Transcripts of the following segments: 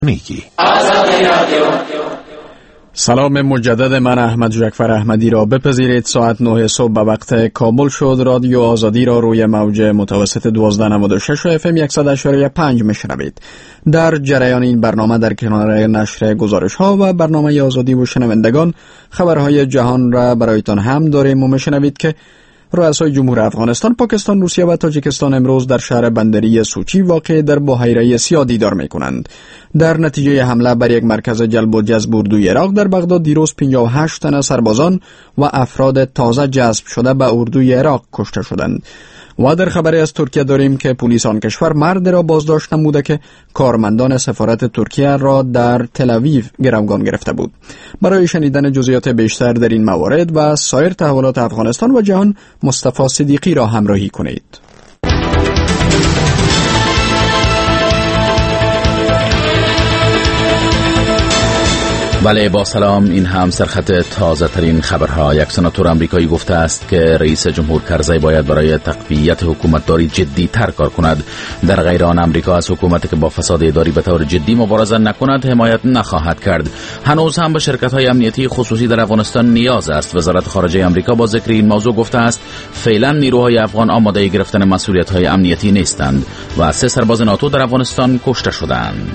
سلام مجدد، من احمد جعفر احمدی را بپذیرید. ساعت 9 صبح به وقت کابل شد. رادیو آزادی را روی موج متوسط 1296 و FM 100.5 میشنوید. در جریان این برنامه در کنار نشر گزارش ها و برنامه آزادی و شنوندگان خبرهای جهان را برایتان هم داریم و میشنوید که رؤسای جمهور افغانستان، پاکستان، روسیه و تاجیکستان امروز در شهر بندری سوچی واقع در بحیره سیاه دیدار می‌کنند. در نتیجه حمله بر یک مرکز جلب و جذب اردوی عراق در بغداد دیروز 58 تن سربازان و افراد تازه جذب شده به اردوی عراق کشته شدند. و در خبری از ترکیه داریم که پلیس آن کشور مرد را بازداشت نموده که کارمندان سفارت ترکیه را در تل‌آویو گروگان گرفته بود. برای شنیدن جزئیات بیشتر در این موارد و سایر تحولات افغانستان و جهان، مصطفی صدیقی را همراهی کنید. بله، با سلام. این هم سرخط تازه ترین خبرها. یک سناتور امریکایی گفته است که رئیس جمهور کرزی باید برای تقویت حکومتداری جدی تر کار کند. در غیر آن امریکا از حکومتی که با فساد اداری به طور جدی مبارزه نکند حمایت نخواهد کرد. هنوز هم به شرکت‌های امنیتی خصوصی در افغانستان نیاز است. وزارت خارجه امریکا با ذکر این موضوع گفته است فعلا نیروهای افغان آماده گرفتن مسئولیت‌های امنیتی نیستند و 3 سرباز ناتو در افغانستان کشته شدند.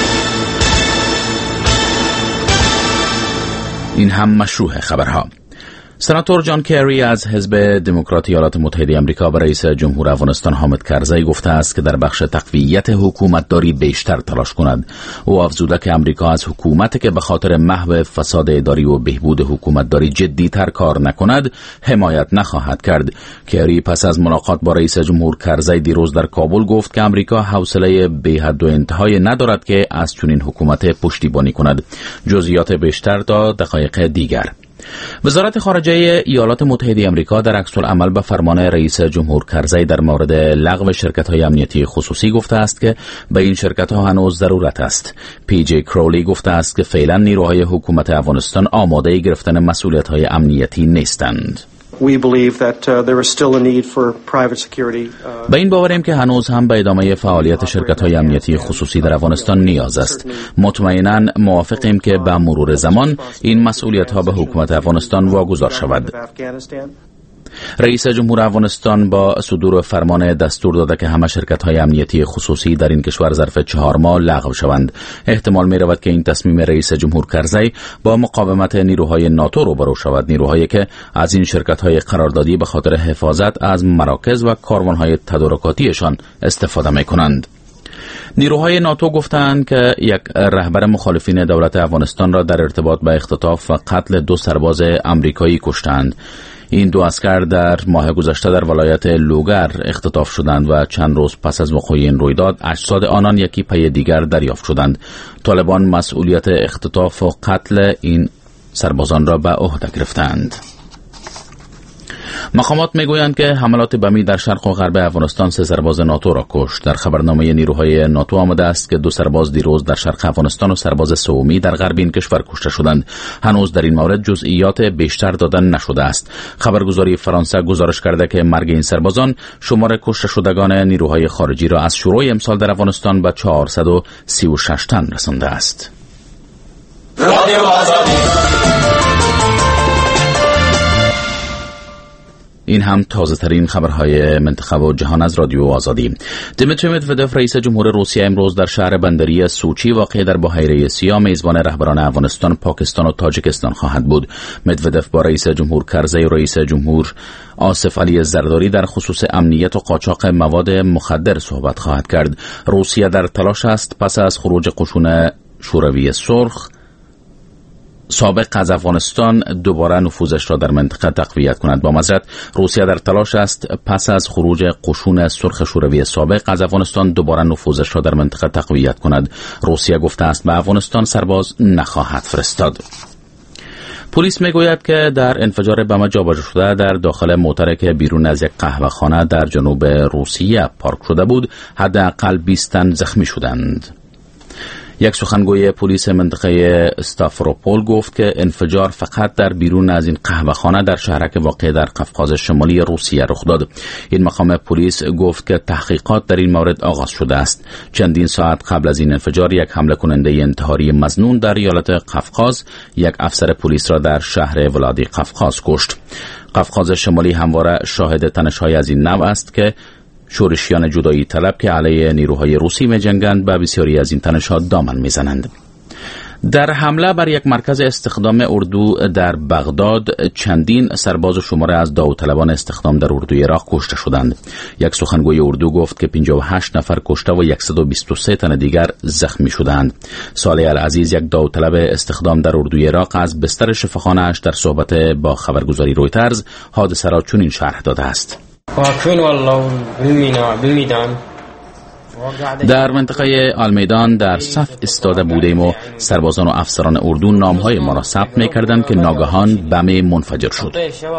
این هم مشروع خبرها. سناتور جان کری از حزب دموکرات ایالات متحده آمریکا به رئیس جمهور افغانستان حامد کرزی گفته است که در بخش تقویت حکومتداری بیشتر تلاش کند. او افزوده که امریکا از حکومتی که به خاطر محو فساد اداری و بهبود حکومتداری جدی تر کار نکند حمایت نخواهد کرد. کری پس از ملاقات با رئیس جمهور کرزی دیروز در کابل گفت که امریکا حوصله بی حد و انتهای ندارد که از چنین حکومت پشتیبانی کند. جزئیات بیشتر تا دقایق دیگر. وزارت خارجه ایالات متحده آمریکا در عکس العمل به فرمان رئیس جمهور کرزی در مورد لغو شرکت‌های امنیتی خصوصی گفته است که به این شرکت‌ها هنوز ضرورت است. پی جی کرولی گفته است که فعلا نیروهای حکومت افغانستان آماده گرفتن مسئولیت‌های امنیتی نیستند. به این باوریم که هنوز هم به ادامه فعالیت شرکت‌های امنیتی خصوصی در افغانستان نیاز است. مطمئناً موافقیم که به مرور زمان این مسئولیت‌ها به حکومت افغانستان واگذار شود. رئیس جمهور افغانستان با صدور فرمان دستور داده که همه شرکت‌های امنیتی خصوصی در این کشور ظرف 4 ماه لغو شوند. احتمال می‌رود که این تصمیم رئیس جمهور کرزی با مقاومت نیروهای ناتو روبرو شود، نیروهایی که از این شرکت‌های قراردادی به خاطر حفاظت از مراکز و کاروان‌های تدارکاتیشان استفاده می‌کنند. نیروهای ناتو گفتند که یک رهبر مخالفین دولت افغانستان را در ارتباط با اختطاف و قتل 2 سرباز امریکایی کشتند. این 2 عسکر در ماه گذشته در ولایت لوگر اختطاف شدند و چند روز پس از وقوع این رویداد اجساد آنان یکی پی دیگر دریافت شدند. طالبان مسئولیت اختطاف و قتل این سربازان را به عهده گرفتند. مقامات میگویند که حملات بمی در شرق و غرب افغانستان 3 سرباز ناتو را کشت. در خبرنامه نیروهای ناتو آمده است که 2 سرباز دیروز در شرق افغانستان و سرباز سومی در غرب این کشور کشته شدند. هنوز در این مورد جزئیات بیشتر داده نشده است. خبرگزاری فرانسه گزارش کرده که مرگ این سربازان شمار کشته شدگان نیروهای خارجی را از شروع امسال در افغانستان به 436 تن رسانده است. این هم تازه ترین خبرهای منطقه و جهان از رادیو آزادی. دیمیتری مدودف رئیس جمهور روسیه امروز در شهر بندری سوچی واقع در بحیره سیاه میزبان رهبران افغانستان، پاکستان و تاجیکستان خواهد بود. مدودف با رئیس جمهور کرزی و رئیس جمهور آصف علی زرداری در خصوص امنیت و قاچاق مواد مخدر صحبت خواهد کرد. روسیه در تلاش است پس از خروج قشون شوروی سرخ سابق از افغانستان دوباره نفوذش را در منطقه تقویت کند. با معذرت، روسیه در تلاش است پس از خروج قشون سرخ شوروی سابق از افغانستان دوباره نفوذش را در منطقه تقویت کند. روسیه گفته است به افغانستان سرباز نخواهد فرستاد. پلیس میگوید که در انفجار بم جابجا شده در داخل موتری که بیرون از یک قهوه‌خانه در جنوب روسیه پارک شده بود، حداقل 20 تن زخمی شدند. یک سخنگوی پلیس منطقه استافروپول گفت که انفجار فقط در بیرون از این قهوه‌خانه در شهرک واقع در قفقاز شمالی روسیه رخ داد. این مقام پلیس گفت که تحقیقات در این مورد آغاز شده است. چندین ساعت قبل از این انفجار یک حمله کننده انتحاری مظنون در ایالت قفقاز یک افسر پلیس را در شهر ولادی قفقاز کشت. قفقاز شمالی همواره شاهد تنش‌های از این نوع است که شورشیان جدایی طلب که علیه نیروهای روسی می‌جنگند به بسیاری از این تنش‌ها دامن می‌زنند. در حمله بر یک مرکز استخدام اردو در بغداد چندین سرباز و شماره از داوطلبان استخدام در اردوی عراق کشته شدند. یک سخنگوی اردو گفت که 58 نفر کشته و 123 تن دیگر زخمی شدند. صالح العزیز، یک داوطلب استخدام در اردوی عراق، از بستر شفاخانه‌اش در صحبت با خبرگزاری رویترز حادثه را چنین شرح داده است: در منطقه آلمیدان در صف ایستاده بودیم و سربازان و افسران اردو نامهای ما را ثبت می‌کردند که ناگهان بم منفجر شد.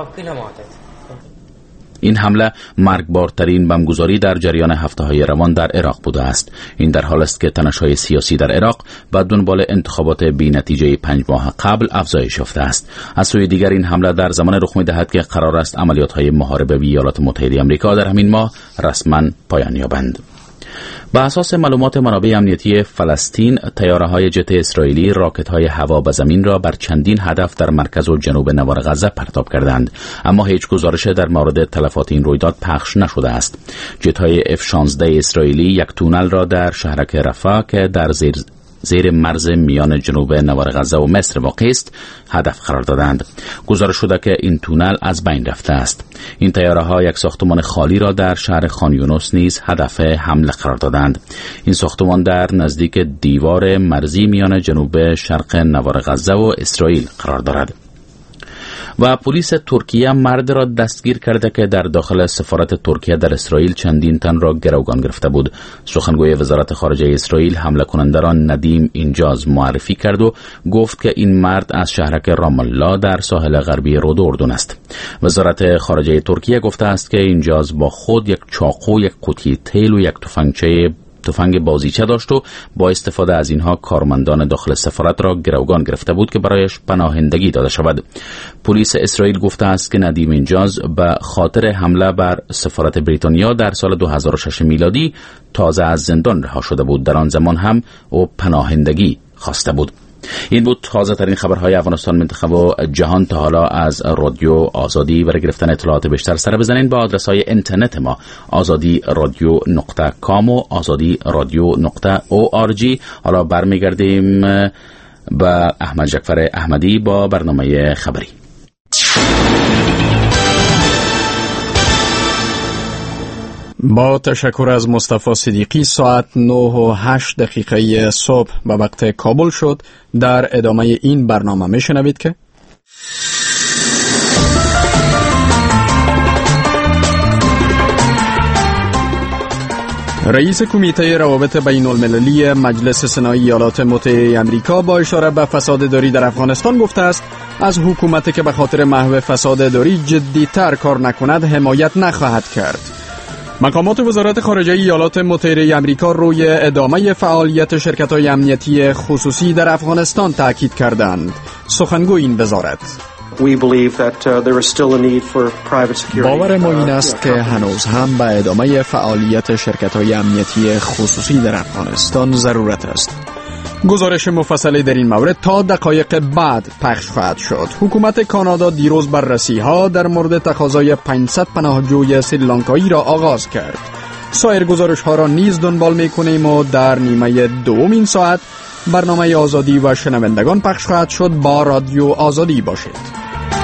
این حمله مرگبارترین بمبگذاری در جریان هفته‌های روان در عراق بوده است. این در حال است که تنش‌های سیاسی در عراق به دنبال انتخابات بی‌نتیجه 5 ماه قبل افزایش یافته است. از سوی دیگر این حمله در زمان رخ می‌دهد که قرار است عملیات‌های محاربه ایالات متحده آمریکا در همین ماه رسما پایان یابند. به اساس معلومات منابع امنیتی فلسطین، طیاره‌های جت اسرائیلی راکت‌های هوا به زمین را بر چندین هدف در مرکز و جنوب نوار غزه پرتاب کردند، اما هیچ گزارش در مورد تلفات این رویداد پخش نشده است. جت‌های F-16 اسرائیلی یک تونل را در شهرک رفح که در زیر مرز میان جنوب نوار غزه و مصر واقع است هدف قرار دادند. گزارش شده که این تونل از بین رفته است. این طیاره‌ها یک ساختمان خالی را در شهر خان یونس نیز هدف حمله قرار دادند. این ساختمان در نزدیک دیوار مرزی میان جنوب شرق نوار غزه و اسرائیل قرار دارد. و پلیس ترکیه مرد را دستگیر کرده که در داخل سفارت ترکیه در اسرائیل چندین تن را گروگان گرفته بود. سخنگوی وزارت خارجه اسرائیل حمله کننده را ندیم اینجاز معرفی کرد و گفت که این مرد از شهرک رام الله در ساحل غربی رود اردن است. وزارت خارجه ترکیه گفته است که اینجاز با خود یک چاقو، یک قوطی تیل و یک تفنگ بازیچه داشت و با استفاده از اینها کارمندان داخل سفارت را گروگان گرفته بود که برایش پناهندگی داده شود. پلیس اسرائیل گفته است که ندیم اینجاز به خاطر حمله بر سفارت بریتانیا در سال 2006 میلادی تازه از زندان رها شده بود. در آن زمان هم او پناهندگی خواسته بود. این بود تازه ترین خبرهای افغانستان، منطقه و جهان. تا حالا از رادیو آزادی برای گرفتن اطلاعات بیشتر سر بزنین با آدرس‌های اینترنت ما azadi.radio.com و azadi.radio.org. حالا برمیگردیم با احمد جعفر احمدی با برنامه خبری. با تشکر از مصطفی صدیقی. ساعت 9:08 صبح به وقت کابل شد. در ادامه این برنامه میشنوید که رئیس کمیته روابط بین المللی مجلس سنای ایالات متحده آمریکا با اشاره به فساد داری در افغانستان گفته است از حکومتی که به خاطر محو فساد داری جدی‌تر کار نکند حمایت نخواهد کرد. مقامات وزارت خارجه ایالات متحده آمریکا روی ادامه فعالیت شرکت‌های امنیتی خصوصی در افغانستان تاکید کردند. سخنگوی این وزارت: باور ما این است که هنوز هم به ادامه فعالیت شرکت‌های امنیتی خصوصی در افغانستان ضرورت است. گزارش مفصلی در این مورد تا دقایق بعد پخش خواهد شد. حکومت کانادا دیروز بررسی‌ها در مورد تقاضای 500 پناهجوی سریلانکایی را آغاز کرد. سایر گزارش‌ها را نیز دنبال می‌کنیم و در نیمه دوم این ساعت برنامه آزادی و شنوندگان پخش خواهد شد. با رادیو آزادی باشید.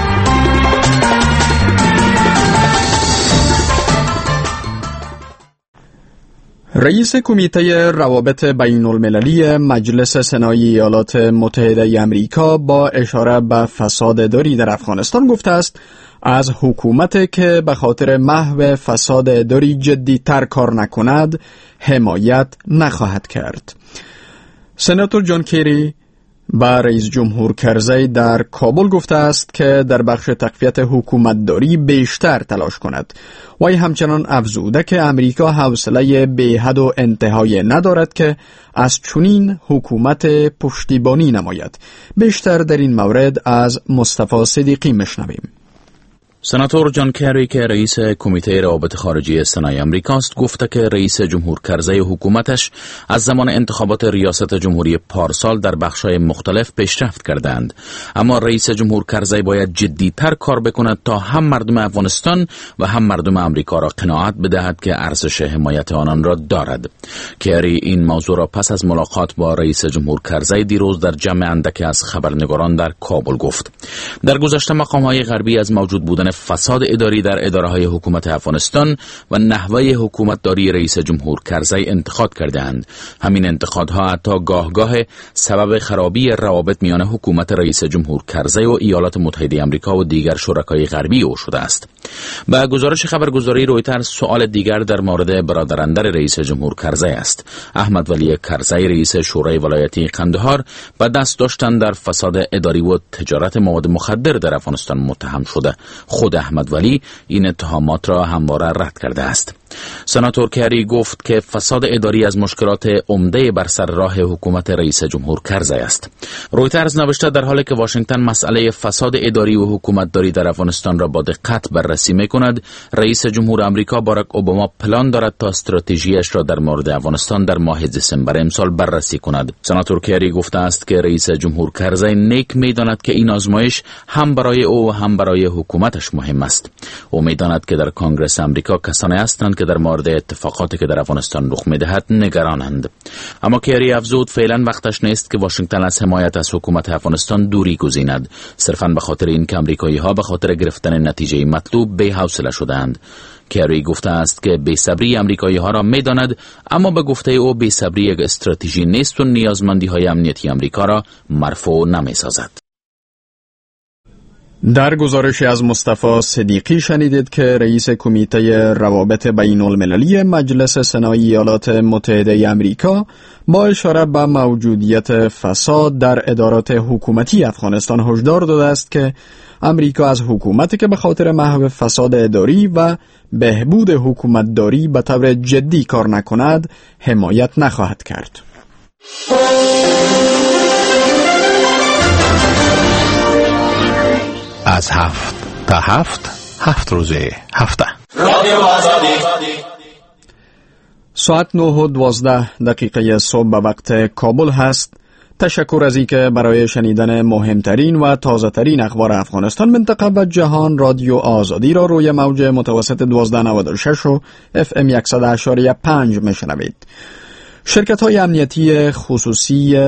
رئیس کمیته روابط بین المللی مجلس سنای ایالات متحده آمریکا با اشاره به فساد داری در افغانستان گفته است از حکومتی که به خاطر محو فساد داری جدی‌تر کار نکند حمایت نخواهد کرد. سناتور جان کری با رئیس جمهور کرزی در کابل گفته است که در بخش تقویت حکومتداری بیشتر تلاش کند. وی همچنان افزوده که امریکا حوصله بی‌حد و انتهای ندارد که از چنین حکومت پشتیبانی نماید. بیشتر در این مورد از مصطفی صدیقی میشنویم. سناتور جان کری که رئیس کمیته روابط خارجی سنای امریکاست گفته که رئیس جمهور کرزی حکومتش از زمان انتخابات ریاست جمهوری پارسال در بخش‌های مختلف پیشرفت کردند، اما رئیس جمهور کرزی باید جدی‌تر کار بکند تا هم مردم افغانستان و هم مردم امریکا را قناعت بدهد که ارزش حمایت آنان را دارد. کری این موضوع را پس از ملاقات با رئیس جمهور کرزی دیروز در جمع اندکی از خبرنگاران در کابل گفت. در گذشته مقام‌های غربی از موجود بودن فساد اداری در اداره‌های حکومت افغانستان و نحوه حکومتداری رئیس جمهور کرزی انتقاد کردند. همین انتقادها حتی گاه سبب خرابی روابط میان حکومت رئیس جمهور کرزی و ایالات متحده آمریکا و دیگر شرکای غربی او شده است. با گزارش خبرگزاری رویترز سوال دیگر در مورد برادراندر رئیس جمهور کرزی است. احمد ولی کرزی رئیس شورای ولایتی قندهار با دست داشتن در فساد اداری و تجارت مواد مخدر در افغانستان متهم شده. خود احمد ولی این اتهامات را همواره رد کرده است. سناتور کری گفت که فساد اداری از مشکلات عمده بر سر راه حکومت رئیس جمهور کرزی است. رویترز نوشته در حالی که واشنگتن مسئله فساد اداری و حکومتداری در افغانستان را با دقت بررسی می‌کند، رئیس جمهور آمریکا باراک اوباما پلان دارد تا استراتژیش را در مورد افغانستان در ماه دسامبر امسال بررسی کند. سناتور کری گفته است که رئیس جمهور کرزی نیک می‌داند که این آزمایش هم برای او و هم برای حکومتش مهم است. او می‌داند که در کنگره آمریکا کسانی هستند که در مورد اتفاقاتی که در افغانستان رخ می‌دهد نگرانند. اما کری افزود فعلا وقتش نیست که واشنگتن از حمایت از حکومت افغانستان دوری گزیند، صرفاً به خاطر اینکه آمریکایی‌ها به خاطر گرفتن نتیجه مطلوب بی‌حوصله شدند. کری گفته است که بی‌صبری آمریکایی‌ها را می‌داند، اما به گفته او بی‌صبری یک استراتژی نیست و نیازمندی‌های امنیتی آمریکا را مرفوع نمی‌سازد. در گزارشی از مصطفی صدیقی شنیدید که رئیس کمیته روابط بین المللی مجلس سنای ایالات متحده آمریکا با اشاره به موجودیت فساد در ادارات حکومتی افغانستان هشدار داده است که امریکا از حکومتی که به خاطر محو فساد اداری و بهبود حکومتداری به طور جدی کار نکند حمایت نخواهد کرد. از 7 تا 7 روز هفته ساعت 9:12 صبح به وقت کابل هست. تشکر از اینکه برای شنیدن مهمترین و تازه ترین اخبار افغانستان، منطقه و جهان رادیو آزادی را روی موج متوسط 1296 و FM 100.5 میشنوید. شرکت‌های امنیتی خصوصی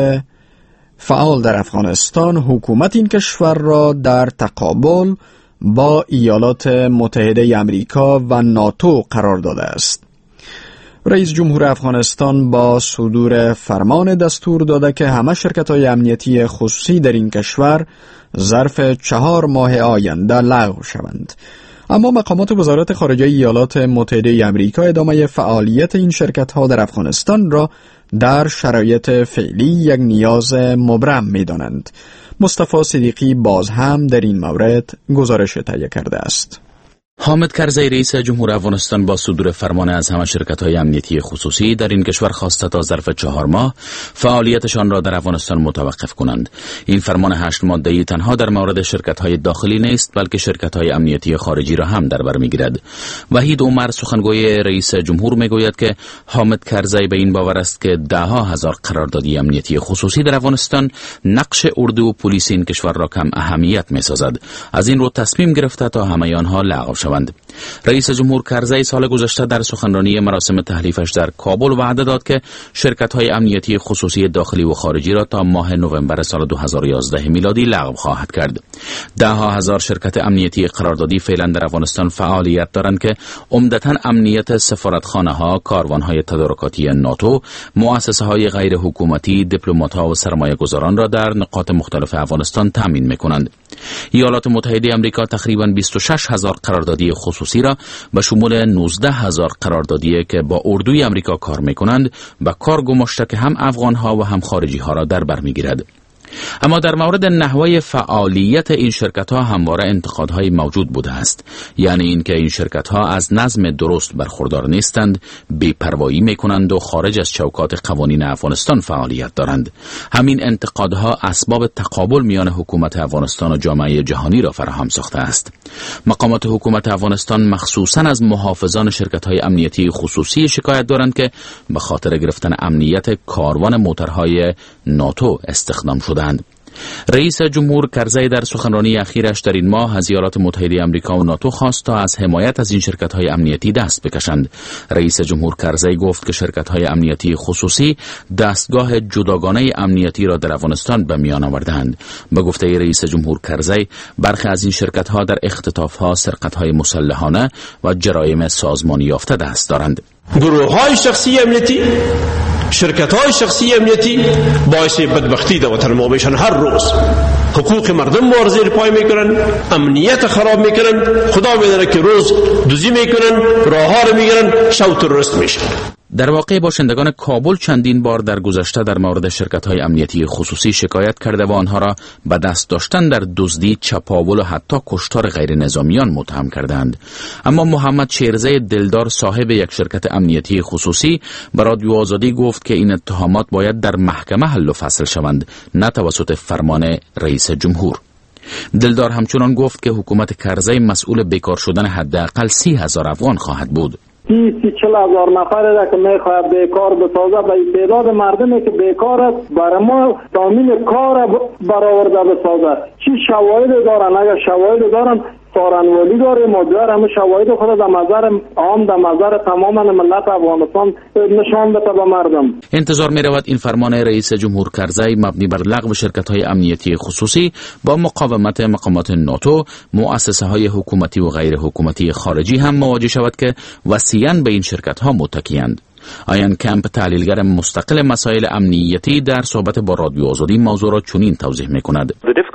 فعال در افغانستان حکومت این کشور را در تقابل با ایالات متحده آمریکا و ناتو قرار داده است. رئیس جمهور افغانستان با صدور فرمان دستور داده که همه شرکت‌های امنیتی خصوصی در این کشور ظرف 4 ماه آینده لغو شوند. اما مقامات وزارت خارجه ایالات متحده آمریکا ادامه فعالیت این شرکت‌ها در افغانستان را در شرایط فعلی یک نیاز مبرم می‌دانند. مصطفی صدیقی باز هم در این مورد گزارش تهیه کرده است. حامد کرزی رئیس جمهور افغانستان با صدور فرمان از همه شرکت‌های امنیتی خصوصی در این کشور خواسته تا ظرف 4 ماه فعالیتشان را در افغانستان متوقف کنند. این فرمان 8 ماده‌ای تنها در مورد شرکت‌های داخلی نیست، بلکه شرکت‌های امنیتی خارجی را هم در بر می‌گیرد. وحید عمر سخنگوی رئیس جمهور می‌گوید که حامد کرزی به این باور است که ده‌ها هزار قراردادی امنیتی خصوصی در افغانستان نقش اردو و پلیس این کشور را کم اهمیت می‌سازد. از این رو تصمیم گرفته تا همه آنها لغو شوند. رئیس جمهور کرزی سال گذشته در سخنرانی مراسم تحلیفش در کابل وعده داد که شرکت‌های امنیتی خصوصی داخلی و خارجی را تا ماه نوامبر سال 2011 میلادی لغو خواهد کرد. ده‌ها هزار شرکت امنیتی قراردادی فعلا در افغانستان فعالیت دارند که عمدتاً امنیت سفارتخانه‌ها، کاروان‌های تدارکاتی ناتو، مؤسسه‌های غیر حکومتی، دیپلمات‌ها و سرمایه‌گذاران را در نقاط مختلف افغانستان تامین می‌کنند. ایالات متحده آمریکا تقریباً 26,000 قراردادی خصوصی را به شمول 19,000 قراردادی که با اردوی آمریکا کار می‌کنند و کار گماشته که هم افغان‌ها و هم خارجی‌ها را در بر می‌گیرد. اما در مورد نحوه فعالیت این شرکت‌ها همواره انتقادهای موجود بوده است، یعنی اینکه این شرکت‌ها از نظم درست برخوردار نیستند، بی‌پروایی می‌کنند و خارج از چوکات قوانین افغانستان فعالیت دارند. همین انتقادها اسباب تقابل میان حکومت افغانستان و جامعه جهانی را فراهم ساخته است. مقامات حکومت افغانستان مخصوصاً از محافظان شرکت‌های امنیتی خصوصی شکایت دارند که به خاطر گرفتن امنیت کاروان موترهای ناتو استخدام شدند. رئیس جمهور کرزی در سخنرانی اخیرش در این ماه از ایالات متحده آمریکا و ناتو خواست تا از حمایت از این شرکت‌های امنیتی دست بکشند. رئیس جمهور کرزی گفت که شرکت‌های امنیتی خصوصی دستگاه جداگانه امنیتی را در افغانستان به میان آوردند. به گفته رئیس جمهور کرزی، برخی از این شرکت‌ها در اختطاف‌ها، سرقت‌های مسلحانه و جرایم سازمانی یافته دست دارند. گروه‌های شخصی امنیتی، شرکت‌های شخصی امنیتی باعث بدبختی در وطن ما میشن. هر روز حقوق مردم ما زیر پای میکنن، امنیت خراب میکنن، خدا میدونه که روز دزدی میکنن، راه‌ها رو میگیرن، شب تروریست میشن. در واقع باشندگان کابل چندین بار در گذشته در مورد شرکت‌های امنیتی خصوصی شکایت کرده و آنها را به دست داشتن در دزدی، چپاول و حتی کشتار غیر نظامیان متهم کردند. اما محمد شیرزه دلدار صاحب یک شرکت امنیتی خصوصی به رادیو آزادی گفت که این اتهامات باید در محکمه حل و فصل شوند، نه توسط فرمان رئیس جمهور. دلدار همچنان گفت که حکومت کرزی مسئول بیکار شدن حداقل 30,000 افغان خواهد بود. 30-40,000 نفر را که میخواهد بیکار بسازه، به تعداد مردمی که بیکار است برای ما تامین کار برآورده بسازه. چی شواهد دارن؟ اگر شواهد دارن سارنوالی داره، مدیر همه شواهد خود در نظر عام، در نظر تمام ملت افغانستان نشان بده به مردم. انتظار می رود این فرمان رئیس جمهور کرزی مبنی بر لغو شرکت‌های امنیتی خصوصی با مقاومت مقامات ناتو، مؤسسه‌های حکومتی و غیر حکومتی خارجی هم مواجه شود که وسیعاً به این شرکت‌ها متکی‌اند. آیان کمپ، تحلیلگر مستقل مسائل امنیتی، در صحبت با رادیو آزادی موضوع را چنین توضیح می‌کند.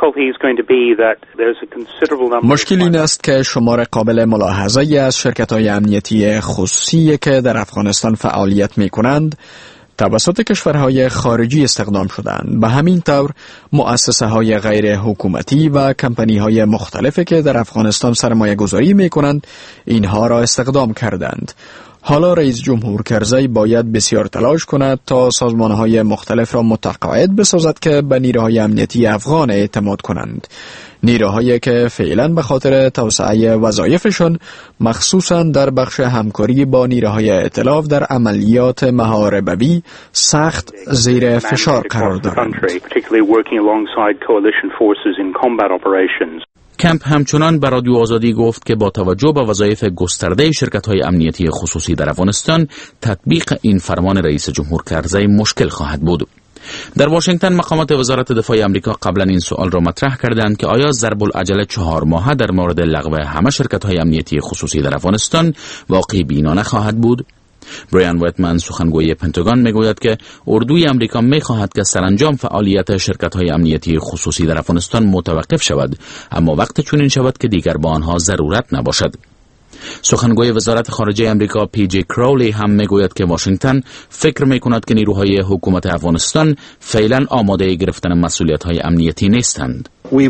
مشکل این است که شمار قابل ملاحظه‌ای از شرکت‌های امنیتی خصوصی که در افغانستان فعالیت می‌کنند توسط کشورهای خارجی استخدام شدند. به همین طور مؤسسه‌های غیر حکومتی و کمپانی‌های مختلفی که در افغانستان سرمایه گذاری می‌کنند اینها را استخدام کردند. حالا رئیس جمهور کرزی باید بسیار تلاش کند تا سازمان‌های مختلف را متقاعد بسازد که به نیروهای امنیتی افغان اعتماد کنند. نیروهایی که فعلا به خاطر توسعه وظایفشان مخصوصاً در بخش همکاری با نیروهای ائتلاف در عملیات محاربوی سخت زیر فشار قرار دارند. کمپ همچنان به رادیو آزادی گفت که با توجه به وظایف گسترده شرکت‌های امنیتی خصوصی در افغانستان، تطبیق این فرمان رئیس جمهور کرزی مشکل خواهد بود. در واشنگتن مقامات وزارت دفاع آمریکا قبلا این سوال را مطرح کردند که آیا ضرب العجله 4 ماهه در مورد لغو همه شرکت‌های امنیتی خصوصی در افغانستان واقعی بینانه خواهد بود؟ برایان ویتمن، سخنگوی پنتاگون، میگوید که اردوی آمریکا میخواهد که سرانجام فعالیت شرکت‌های امنیتی خصوصی در افغانستان متوقف شود، اما وقت چنین شود که دیگر با آنها ضرورت نباشد. سخنگوی وزارت خارجه آمریکا پی جی کراولی هم میگوید که واشنگتن فکر میکند که نیروهای حکومت افغانستان فعلا آماده گرفتن مسئولیت‌های امنیتی نیستند.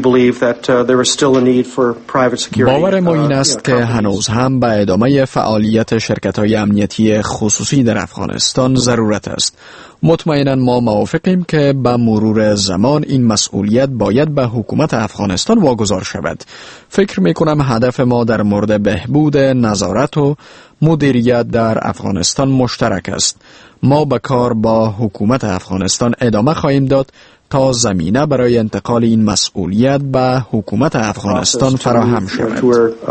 باور ما این است که هنوز هم به ادامه فعالیت شرکت‌های امنیتی خصوصی در افغانستان ضرورت است. مطمئنا ما موافقیم که به مرور زمان این مسئولیت باید به حکومت افغانستان واگذار شود. فکر می‌کنم هدف ما در مورد بهبود نظارت و مدیریت در افغانستان مشترک است. ما به کار با حکومت افغانستان ادامه خواهیم داد تا زمینه برای انتقال این مسئولیت به حکومت افغانستان فراهم شود.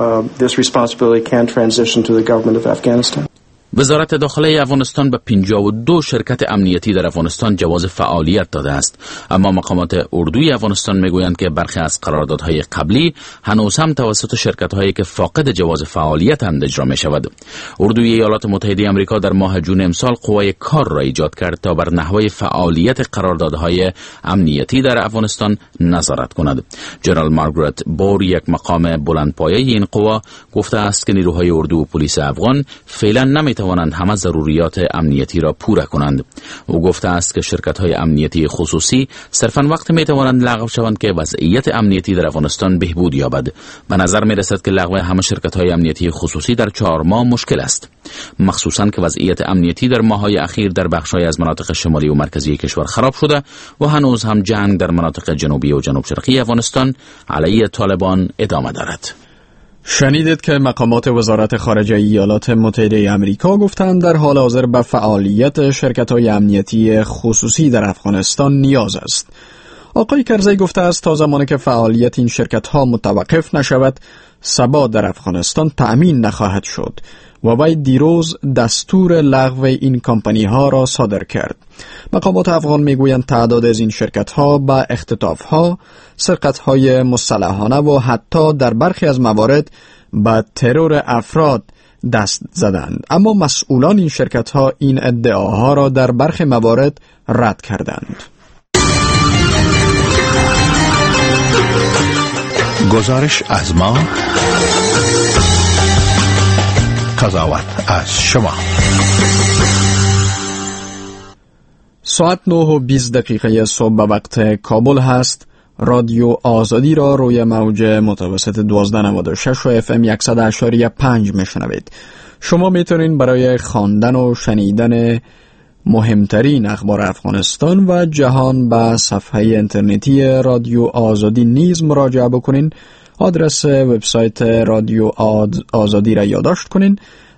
وزارت داخله افغانستان به 52 شرکت امنیتی در افغانستان جواز فعالیت داده است، اما مقامات اردوی افغانستان میگویند که برخی از قراردادهای قبلی هنوز هم توسط شرکت‌هایی که فاقد جواز فعالیت‌اند اجرا می‌شود. اردوی ایالات متحده آمریکا در ماه جون امسال قوای کار را ایجاد کرد تا بر نحوه فعالیت قراردادهای امنیتی در افغانستان نظارت کند. جنرال مارگارت بور، یک مقام بلندپایه این قوا، گفته است که نیروهای اردو و پلیس افغان فعلا نمی‌توانند توانند همه ضروریات امنیتی را پوره کنند. او گفته است که شرکت‌های امنیتی خصوصی صرفاً وقت می‌توانند لغو شوند که وضعیت امنیتی در افغانستان بهبود یابد. به نظر می‌رسد که لغو همه شرکت‌های امنیتی خصوصی در 4 ماه مشکل است، مخصوصاً که وضعیت امنیتی در ماه‌های اخیر در بخش‌های از مناطق شمالی و مرکزی کشور خراب شده و هنوز هم جنگ در مناطق جنوبی و جنوب شرقی افغانستان علیه طالبان ادامه دارد. شنیدید که مقامات وزارت خارجه ایالات متحده آمریکا گفتند در حال حاضر به فعالیت شرکت‌های امنیتی خصوصی در افغانستان نیاز است. آقای کرزی گفته است تا زمانی که فعالیت این شرکت‌ها متوقف نشود، ثبات در افغانستان تأمین نخواهد شد و وی دیروز دستور لغو این کمپانی‌ها را صادر کرد. مقامات افغان میگویند تعداد از این شرکت‌ها به اختطاف‌ها، سرقت‌های مسلحانه و حتی در برخی از موارد به ترور افراد دست زدند، اما مسئولان این شرکت‌ها این ادعاها را در برخی موارد رد کردند. گزارش از ما، قضاوت از شما. ساعت 9:20 صبح به وقت کابل هست. رادیو آزادی را روی موج متوسط 1296 و FM 100.5 میشنوید. شما میتونین برای خواندن و شنیدن مهمترین اخبار افغانستان و جهان به صفحه اینترنتی رادیو آزادی نیز مراجعه بکنین. آدرس وبسایت رادیو آزادی را یادداشت کنین: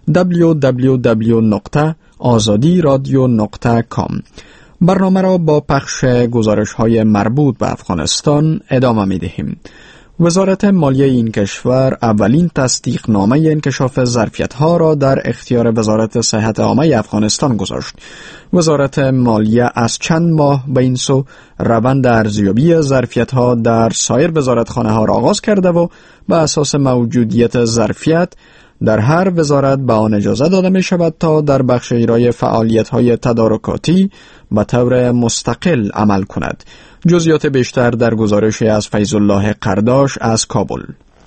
www.azadiradio.com. برنامه را با پخش گزارش‌های مربوط به افغانستان ادامه می‌دهیم. وزارت مالیه این کشور اولین تصدیق نامه انکشاف ظرفیت‌ها را در اختیار وزارت صحت عامه افغانستان گذاشت. وزارت مالیه از چند ماه به این سو روند ارزیابی ظرفیت‌ها در سایر وزارتخانه‌ها را آغاز کرده و به اساس موجودیت ظرفیت در هر وزارت به آن اجازه داده می شود تا در بخش اجرای فعالیت‌های تدارکاتی به طور مستقل عمل کند. جزئیات بیشتر در گزارش از فیض الله قرداش از کابل.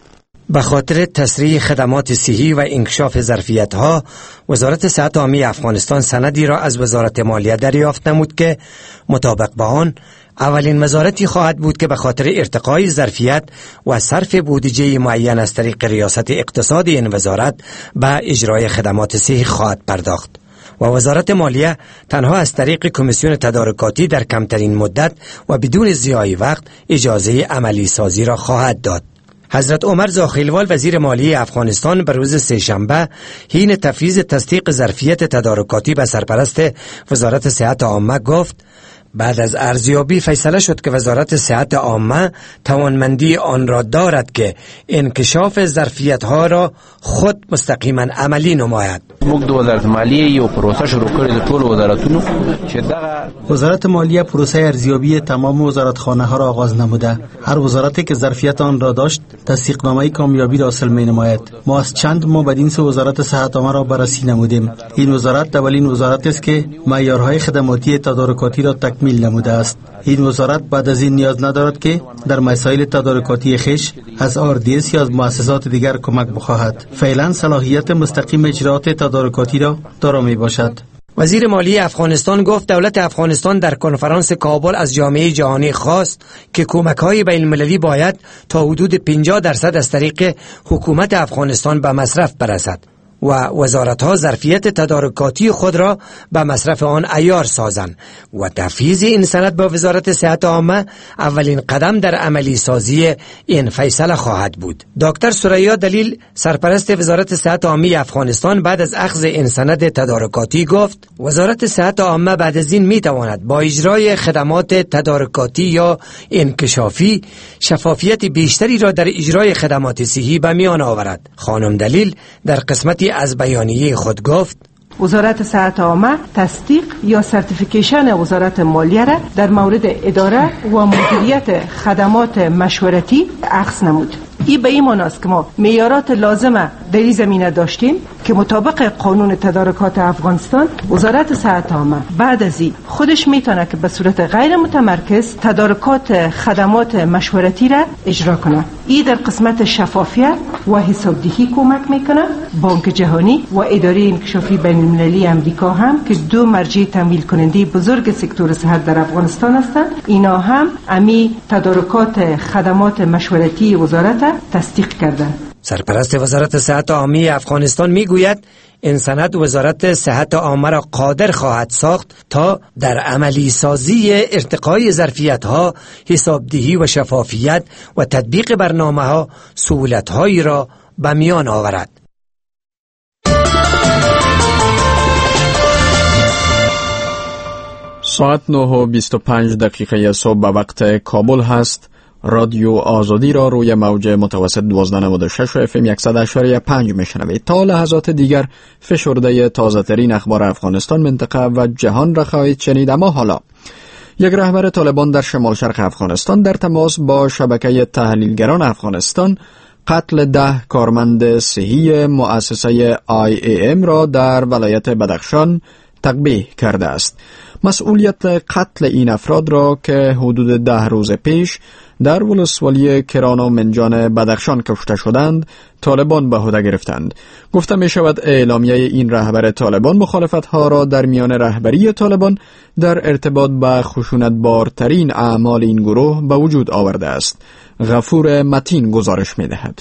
به خاطر تسریع خدمات صحی و انکشاف ظرفیت‌ها، وزارت صحت عامه افغانستان سندی را از وزارت مالیه دریافت نمود که مطابق با آن اولین وزارتی خواهد بود که به خاطر ارتقای ظرفیت و صرف بودجه معین از طریق ریاست اقتصاد این وزارت به اجرای خدمات صحی خواهد پرداخت و وزارت مالیه تنها از طریق کمیسیون تدارکاتی در کمترین مدت و بدون ضیاع وقت اجازه عملی سازی را خواهد داد. حضرت عمر زاخیلوال وزیر مالیه افغانستان به روز سه‌شنبه حین تفویض تصدیق ظرفیت تدارکاتی به سرپرست وزارت صحت عامه گفت: بعد از ارزیابی فیصله شد که وزارت صحت عامه توانمندی آن را دارد که انکشاف ظرفیت‌ها را خود مستقیما عملی نماید. وزارت مالیه یو پروسه شروع کړې د ټولو وزارتونو چې دغه وزارت مالیه پروسه ارزیابی تمام وزارتخانه‌ها را آغاز نموده. هر وزارتی که ظرفیت آن را داشت تصدیقنامه کامیابی را حاصل می‌نماید. ما از چند ماه بدین سو وزارت صحت عامه را بررسی نمودیم. این وزارت اولین وزارت است که معیارهای خدماتی تدارکاتی را تکمیل نموده است. این وزارت بعد از این نیاز ندارد که در مسائل تدارکاتی خویش از RDS یا از مؤسسات دیگر کمک بخواهد. فعلا صلاحیت مستقیم اجرات تدارکاتی را دارا می باشد. وزیر مالیه افغانستان گفت دولت افغانستان در کنفرانس کابل از جامعه جهانی خواست که کمک‌های بین‌المللی باید تا حدود 50% از طریق حکومت افغانستان به مصرف برسد و وزارت‌ها ظرفیت تدارکاتی خود را به مصرف آن عیار سازند و تفویض این سند به وزارت صحت عامه اولین قدم در عملی سازی این فیصله خواهد بود. دکتر ثریا دلیل سرپرست وزارت صحت عامه افغانستان بعد از اخذ این سند تدارکاتی گفت: وزارت صحت عامه بعد از این می‌تواند با اجرای خدمات تدارکاتی یا انکشافی شفافیت بیشتری را در اجرای خدمات صحی به میان آورد. خانم دلیل در قسمتی از بیانیه خود گفت: وزارت صحت عامه تصدیق یا سرتیفیکیشن وزارت مالیه را در مورد اداره و مدیریت خدمات مشورتی اخذ نمود. این به این معنی است که ما معیارات لازمه در این زمینه داشتیم که مطابق قانون تدارکات افغانستان وزارت صحت عامه بعد از این خودش میتونه که به صورت غیر متمرکز تدارکات خدمات مشورتی را اجرا کنه. این در قسمت شفافیت و حسابدهی کمک میکنه. بانک جهانی و اداره انکشافی بین المللی امریکا هم که دو مرجع تمویل کننده بزرگ سکتور صحت در افغانستان هستند، اینا هم امی تدارکات خدمات مشورتی وزارت تصدیق کردند. سرپرست وزارت صحت عامه افغانستان میگوید این سند وزارت صحت عامه را قادر خواهد ساخت تا در عملی سازی ارتقای ظرفیت‌ها، حسابدهی و شفافیت و تطبیق برنامه‌ها سهولت‌هایی را به میان آورد. ساعت 9:25 صبح به وقت کابل هست. رادیو آزادی را روی موج متوسط 1296 و FM 100.5 میشنوید. تا لحظات دیگر فشرده تازه ترین اخبار افغانستان، منطقه و جهان را خواهید شنید. اما حالا یک رهبر طالبان در شمال شرق افغانستان در تماس با شبکه تحلیلگران افغانستان قتل 10 کارمند صحی مؤسسه IAM را در ولایت بدخشان تقبیح کرده است. مسئولیت قتل این افراد را که حدود 10 روز پیش در ولسوالی کران و منجان بدخشان کشته شدند طالبان به عهده گرفتند. گفته می شود اعلامیه این رهبر طالبان مخالفت‌ها را در میان رهبری طالبان در ارتباط با خشونت‌بارترین اعمال این گروه به وجود آورده است. غفور متین گزارش می دهد.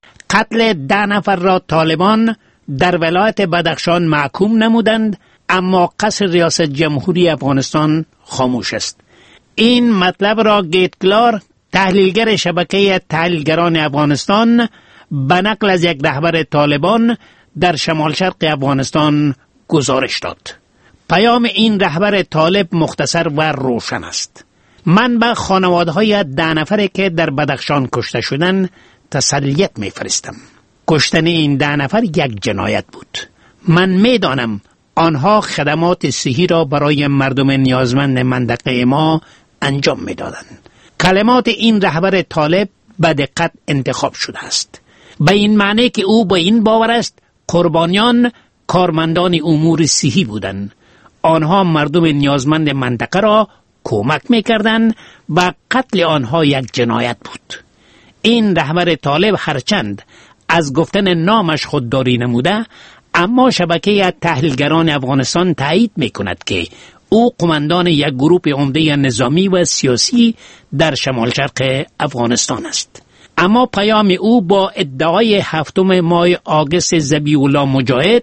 قتل 10 نفر را طالبان در ولایت بدخشان محکوم نمودند، اما قصر ریاست جمهوری افغانستان خاموش است. این مطلب را گیت کلار، تحلیلگر شبکه تحلیلگران افغانستان، به نقل از یک رهبر طالبان در شمال شرق افغانستان گزارش داد. پیام این رهبر طالب مختصر و روشن است. من به خانواده‌های 10 نفره که در بدخشان کشته شدند تسلیت می‌فرستم. کشتن این 10 نفر یک جنایت بود. من می‌دانم آنها خدمات صحی را برای مردم نیازمند منطقه ما انجام می‌دادند. کلمات این رهبر طالب به دقت انتخاب شده است، به این معنی که او با این باور است قربانیان کارمندان امور صحی بودند. آنها مردم نیازمند منطقه را کمک می‌کردند و قتل آنها یک جنایت بود. این رهبر طالب هرچند از گفتن نامش خودداری نموده، اما شبکه تحلیلگران افغانستان تایید می‌کند که او قماندان یک گروه عمده نظامی و سیاسی در شمال شرق افغانستان است. اما پیام او با ادعای 7 ماه آگوست ذبیح الله مجاهد،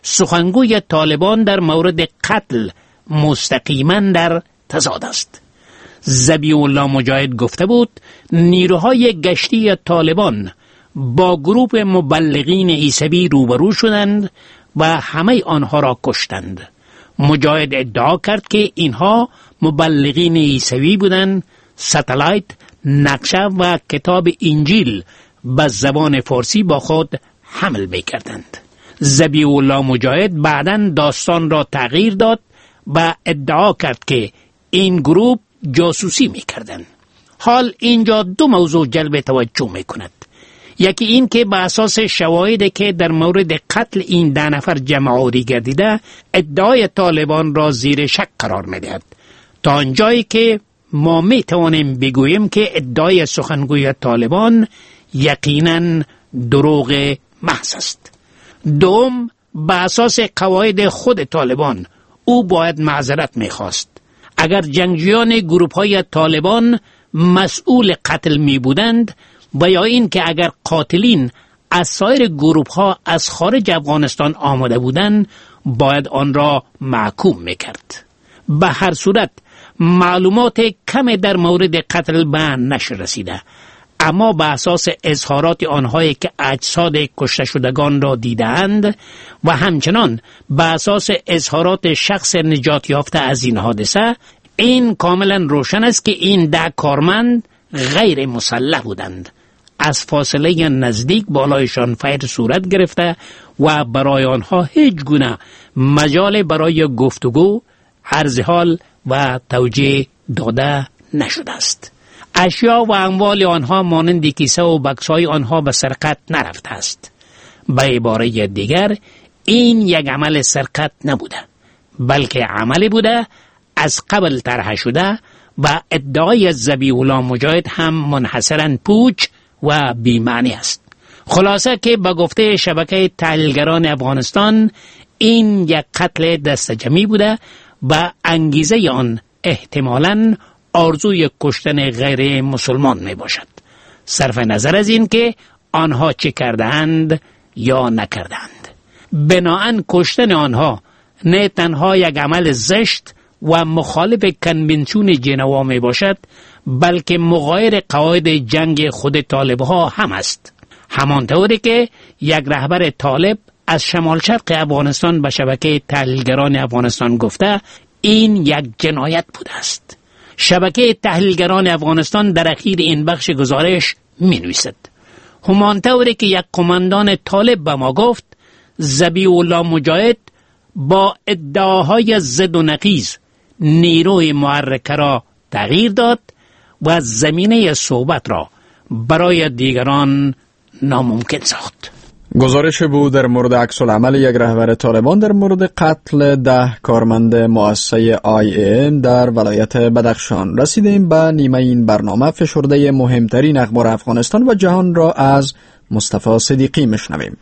سخنگوی طالبان در مورد قتل، مستقیما در تضاد است. ذبیح الله مجاهد گفته بود نیروهای گشتی طالبان با گروه مبلغین عیسوی روبرو شدند و همه آنها را کشتند. مجاهد ادعا کرد که اینها مبلغین عیسوی بودند. ستلایت، نقشه و کتاب انجیل به زبان فارسی با خود حمل می‌کردند. ذبیح الله مجاهد بعداً داستان را تغییر داد و ادعا کرد که این گروه جاسوسی می‌کردند. حال اینجا 2 موضوع جلب توجه می‌کند. یکی این که به اساس شواهدی که در مورد قتل این 10 نفر جمع‌آوری گردیده، ادعای طالبان را زیر شک قرار می‌دهد، تا آنجایی که ما می‌توانیم بگوییم که ادعای سخنگوی طالبان یقیناً دروغ محض است. دوم، به اساس قواعد خود طالبان او باید معذرت می‌خواست. اگر جنگجویان گروه‌های طالبان مسئول قتل می‌بودند و یا این که اگر قاتلین از سایر گروه‌ها از خارج افغانستان آمده بودند باید آن را محکوم می‌کرد. به هر صورت معلومات کم در مورد قتل به نشر رسیده، اما به اساس اظهارات آنهایی که اجساد کشته شدگان را دیدند و همچنان به اساس اظهارات شخص نجات یافته از این حادثه، این کاملا روشن است که این 10 کارمند غیر مسلح بودند. از فاصله نزدیک بالایشان فیر صورت گرفته و برای آنها هیچ گونه مجال برای گفتگو، عرض حال و توجیه داده نشده است. اشیا و اموال آنها مانند کیسه و بکس‌های آنها به سرقت نرفته است. به عباره دیگر این یک عمل سرقت نبوده، بلکه عملی بوده از قبل طرح شده و ادعای ذبیح الله مجاهد هم منحصراً پوچ و بی‌معنی است. خلاصه که به گفته شبکه تحلیلگران افغانستان این یک قتل دست جمعی بوده و انگیزه آن احتمالاً آرزوی کشتن غیر مسلمان می باشد، صرف نظر از این که آنها چه کردند یا نکردند. بناهن کشتن آنها نه تنها یک عمل زشت و مخالف کنونسیون ژنوا می باشد، بلکه مغایر قواعد جنگ خود طالبها هم است. همانطوری که یک رهبر طالب از شمال شرق افغانستان به شبکه تحلیلگران افغانستان گفته این یک جنایت بوده است. شبکه تحلیلگران افغانستان در اخیر این بخش گزارش می نویسد همانطوری که یک قماندان طالب به ما گفت ذبیح الله مجاهد با ادعاهای ضد و نقیض نیروی محرکه را تغییر داد و زمینه صحبت را برای دیگران ناممکن ساخت. گزارش بود در مورد عکس‌العمل یک رهبر طالبان در مورد قتل 10 کارمند مؤسسه IAM در ولایت بدخشان. رسیدیم به نیمه این برنامه. فشرده مهمترین اخبار افغانستان و جهان را از مصطفی صدیقی میشنویم.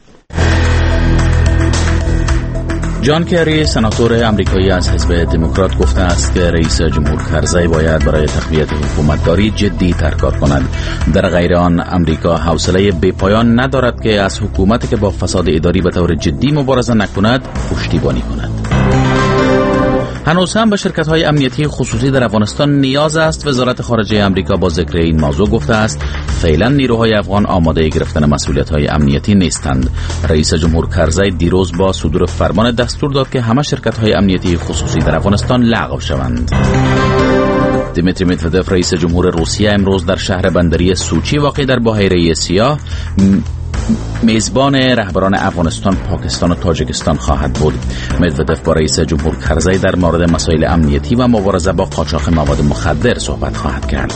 جان کری سناتور آمریکایی از حزب دموکرات گفته است که رئیس جمهور کرزی باید برای تقویت حکومتداری جدی تر کار کند. در غیر آن امریکا حوصله بی‌پایان ندارد که از حکومتی که با فساد اداری به طور جدی مبارزه نکند پشتیبانی کند. هنوز هم به شرکت‌های امنیتی خصوصی در افغانستان نیاز است. وزارت خارجه آمریکا با ذکر این موضوع گفته است فعلا نیروهای افغان آماده گرفتن مسئولیت‌های امنیتی نیستند. رئیس جمهور کرزی دیروز با صدور فرمان دستور داد که همه شرکت‌های امنیتی خصوصی در افغانستان لغو شوند. دیمیتری مدودف رئیس جمهور روسیه امروز در شهر بندری سوچی واقع در بحیره سیاه میزبان رهبران افغانستان، پاکستان و تاجیکستان خواهد بود. مدودف با رئیس جمهور کرزی در مورد مسائل امنیتی و مبارزه با قاچاق مواد مخدر صحبت خواهد کرد.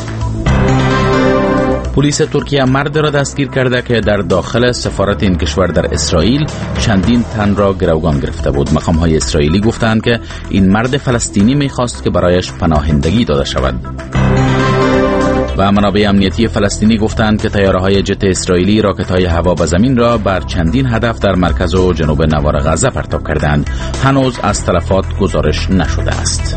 پلیس ترکیه مرد را دستگیر کرده که در داخل سفارت این کشور در اسرائیل چندین تن را گروگان گرفته بود. مقام‌های اسرائیلی گفتند که این مرد فلسطینی می‌خواست که برایش پناهندگی داده شود. و منابع امنیتی فلسطینی گفتند که طیاره‌های جت اسرائیلی راکت‌های هوا به زمین را بر چندین هدف در مرکز و جنوب نوار غزه پرتاب کردند. هنوز از تلفات گزارش نشده است.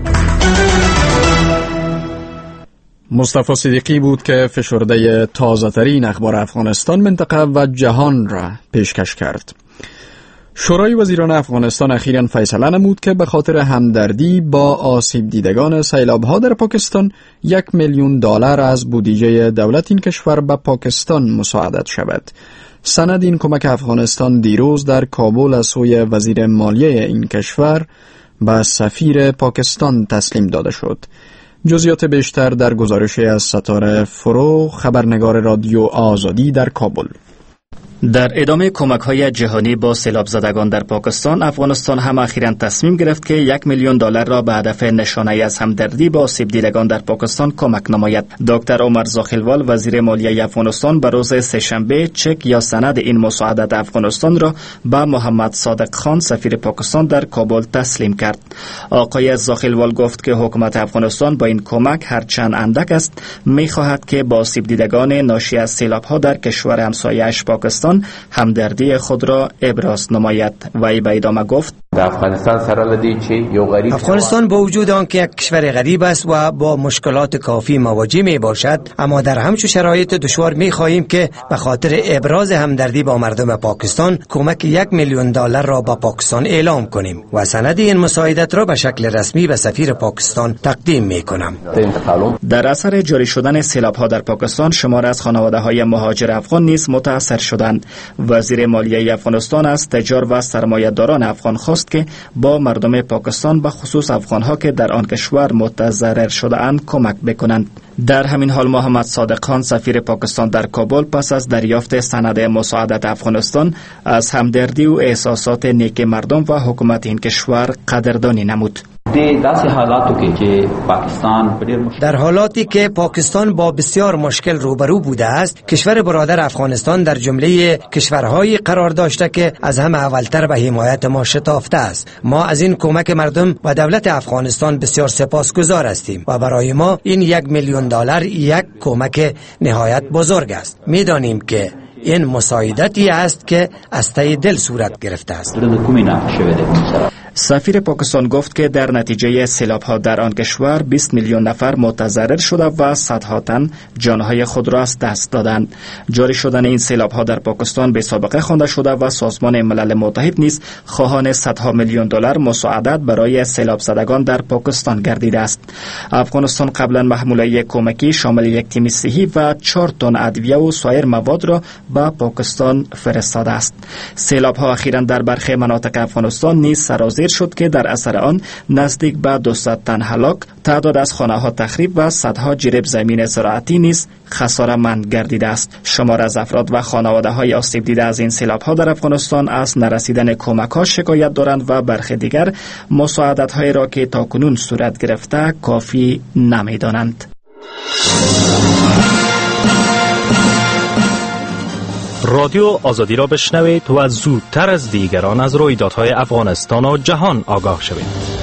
مصطفی صدیقی بود که فشرده تازه‌ترین اخبار افغانستان، منطقه و جهان را پیشکش کرد. شورای وزیران افغانستان اخیراً فیصله نمود که به خاطر همدردی با آسیب دیدگان سیلاب‌ها در پاکستان $1,000,000 از بودجه دولت این کشور به پاکستان مساعدت شود. سند این کمک افغانستان دیروز در کابل از سوی وزیر مالیه این کشور به سفیر پاکستان تسلیم داده شد. جزئیات بیشتر در گزارشی از ستاره فرو، خبرنگار رادیو آزادی در کابل. در ادامه کمک‌های جهانی با سیلاب زدگان در پاکستان، افغانستان هم اخیراً تصمیم گرفت که $1,000,000 را به هدف نشانه از همدردی با آسیب دیدگان در پاکستان کمک نماید. دکتر عمر زاخیلوال وزیر مالیه افغانستان به روز سه‌شنبه چک یا سند این مساعدت افغانستان را به محمد صادق خان سفیر پاکستان در کابل تسلیم کرد. آقای زاخیلوال گفت که حکومت افغانستان با این کمک هرچند اندک است می‌خواهد که با آسیب دیدگان ناشی از سیلاب‌ها در کشور همسایه‌اش پاکستان همدردی خود را ابراز نماید. وی به ادامه گفت افغانستان با وجود آنکه یک کشور غریب است و با مشکلات کافی مواجه می باشد، اما در همچون شرایط دشوار می خواهیم که به خاطر ابراز همدردی با مردم پاکستان کمک $1,000,000 را به پاکستان اعلام کنیم و سند این مساعدت را به شکل رسمی به سفیر پاکستان تقدیم می کنم. در اثر جاری شدن سیلاب‌ها در پاکستان شمار از خانواده‌های مهاجر افغان نیز متاثر شدند. وزیر مالیه افغانستان از تجار و سرمایه‌داران افغان خواست که با مردم پاکستان به خصوص افغان‌ها که در آن کشور متضرر شده‌اند کمک بکنند. در همین حال محمد صادق خان سفیر پاکستان در کابل پس از دریافت سند مساعدت افغانستان از همدردی و احساسات نیک مردم و حکومت این کشور قدردانی نمود. در حالاتی که پاکستان با بسیار مشکل روبرو بوده است، کشور برادر افغانستان در جمله کشورهایی قرار داشته که از همه اولتر به حمایت ما شتافته است. ما از این کمک مردم و دولت افغانستان بسیار سپاسگزار هستیم و برای ما این $1,000,000 یک کمک نهایت بزرگ است. می‌دانیم که این مساعدتی است که از ته دل صورت گرفته است. سفیر پاکستان گفت که در نتیجه سیلاب‌ها در آن کشور 20 میلیون نفر متضرر شده و صدها تن جانهای خود را از دست دادند. جاری شدن این سیلاب‌ها در پاکستان به سابقه خوانده شده و سازمان ملل متحد نیز خواهان صدها میلیون دلار مساعدت برای سیلاب زدگان در پاکستان گردیده است. افغانستان قبلا محموله کمکی شامل یک تیم صحی و 4 تن ادویه و سایر مواد را به پاکستان فرستاده است. سیلاب‌ها اخیراً در برخی مناطق افغانستان نیز سرازیر شد که در اثر آن نزدیک به 200 تن هلاک، تعداد از خانه‌ها تخریب و صدها جریب زمین زراعتی نیز خساره‌مند گردیده است. شمار از افراد و خانواده‌های آسیب دیده از این سیلاب‌ها در افغانستان از نرسیدن کمک‌ها شکایت دارند و برخی دیگر مساعدت‌هایی را که تاکنون صورت گرفته کافی نمی‌دانند. رادیو آزادی را بشنوید و زودتر از دیگران از رویدادهای افغانستان و جهان آگاه شوید.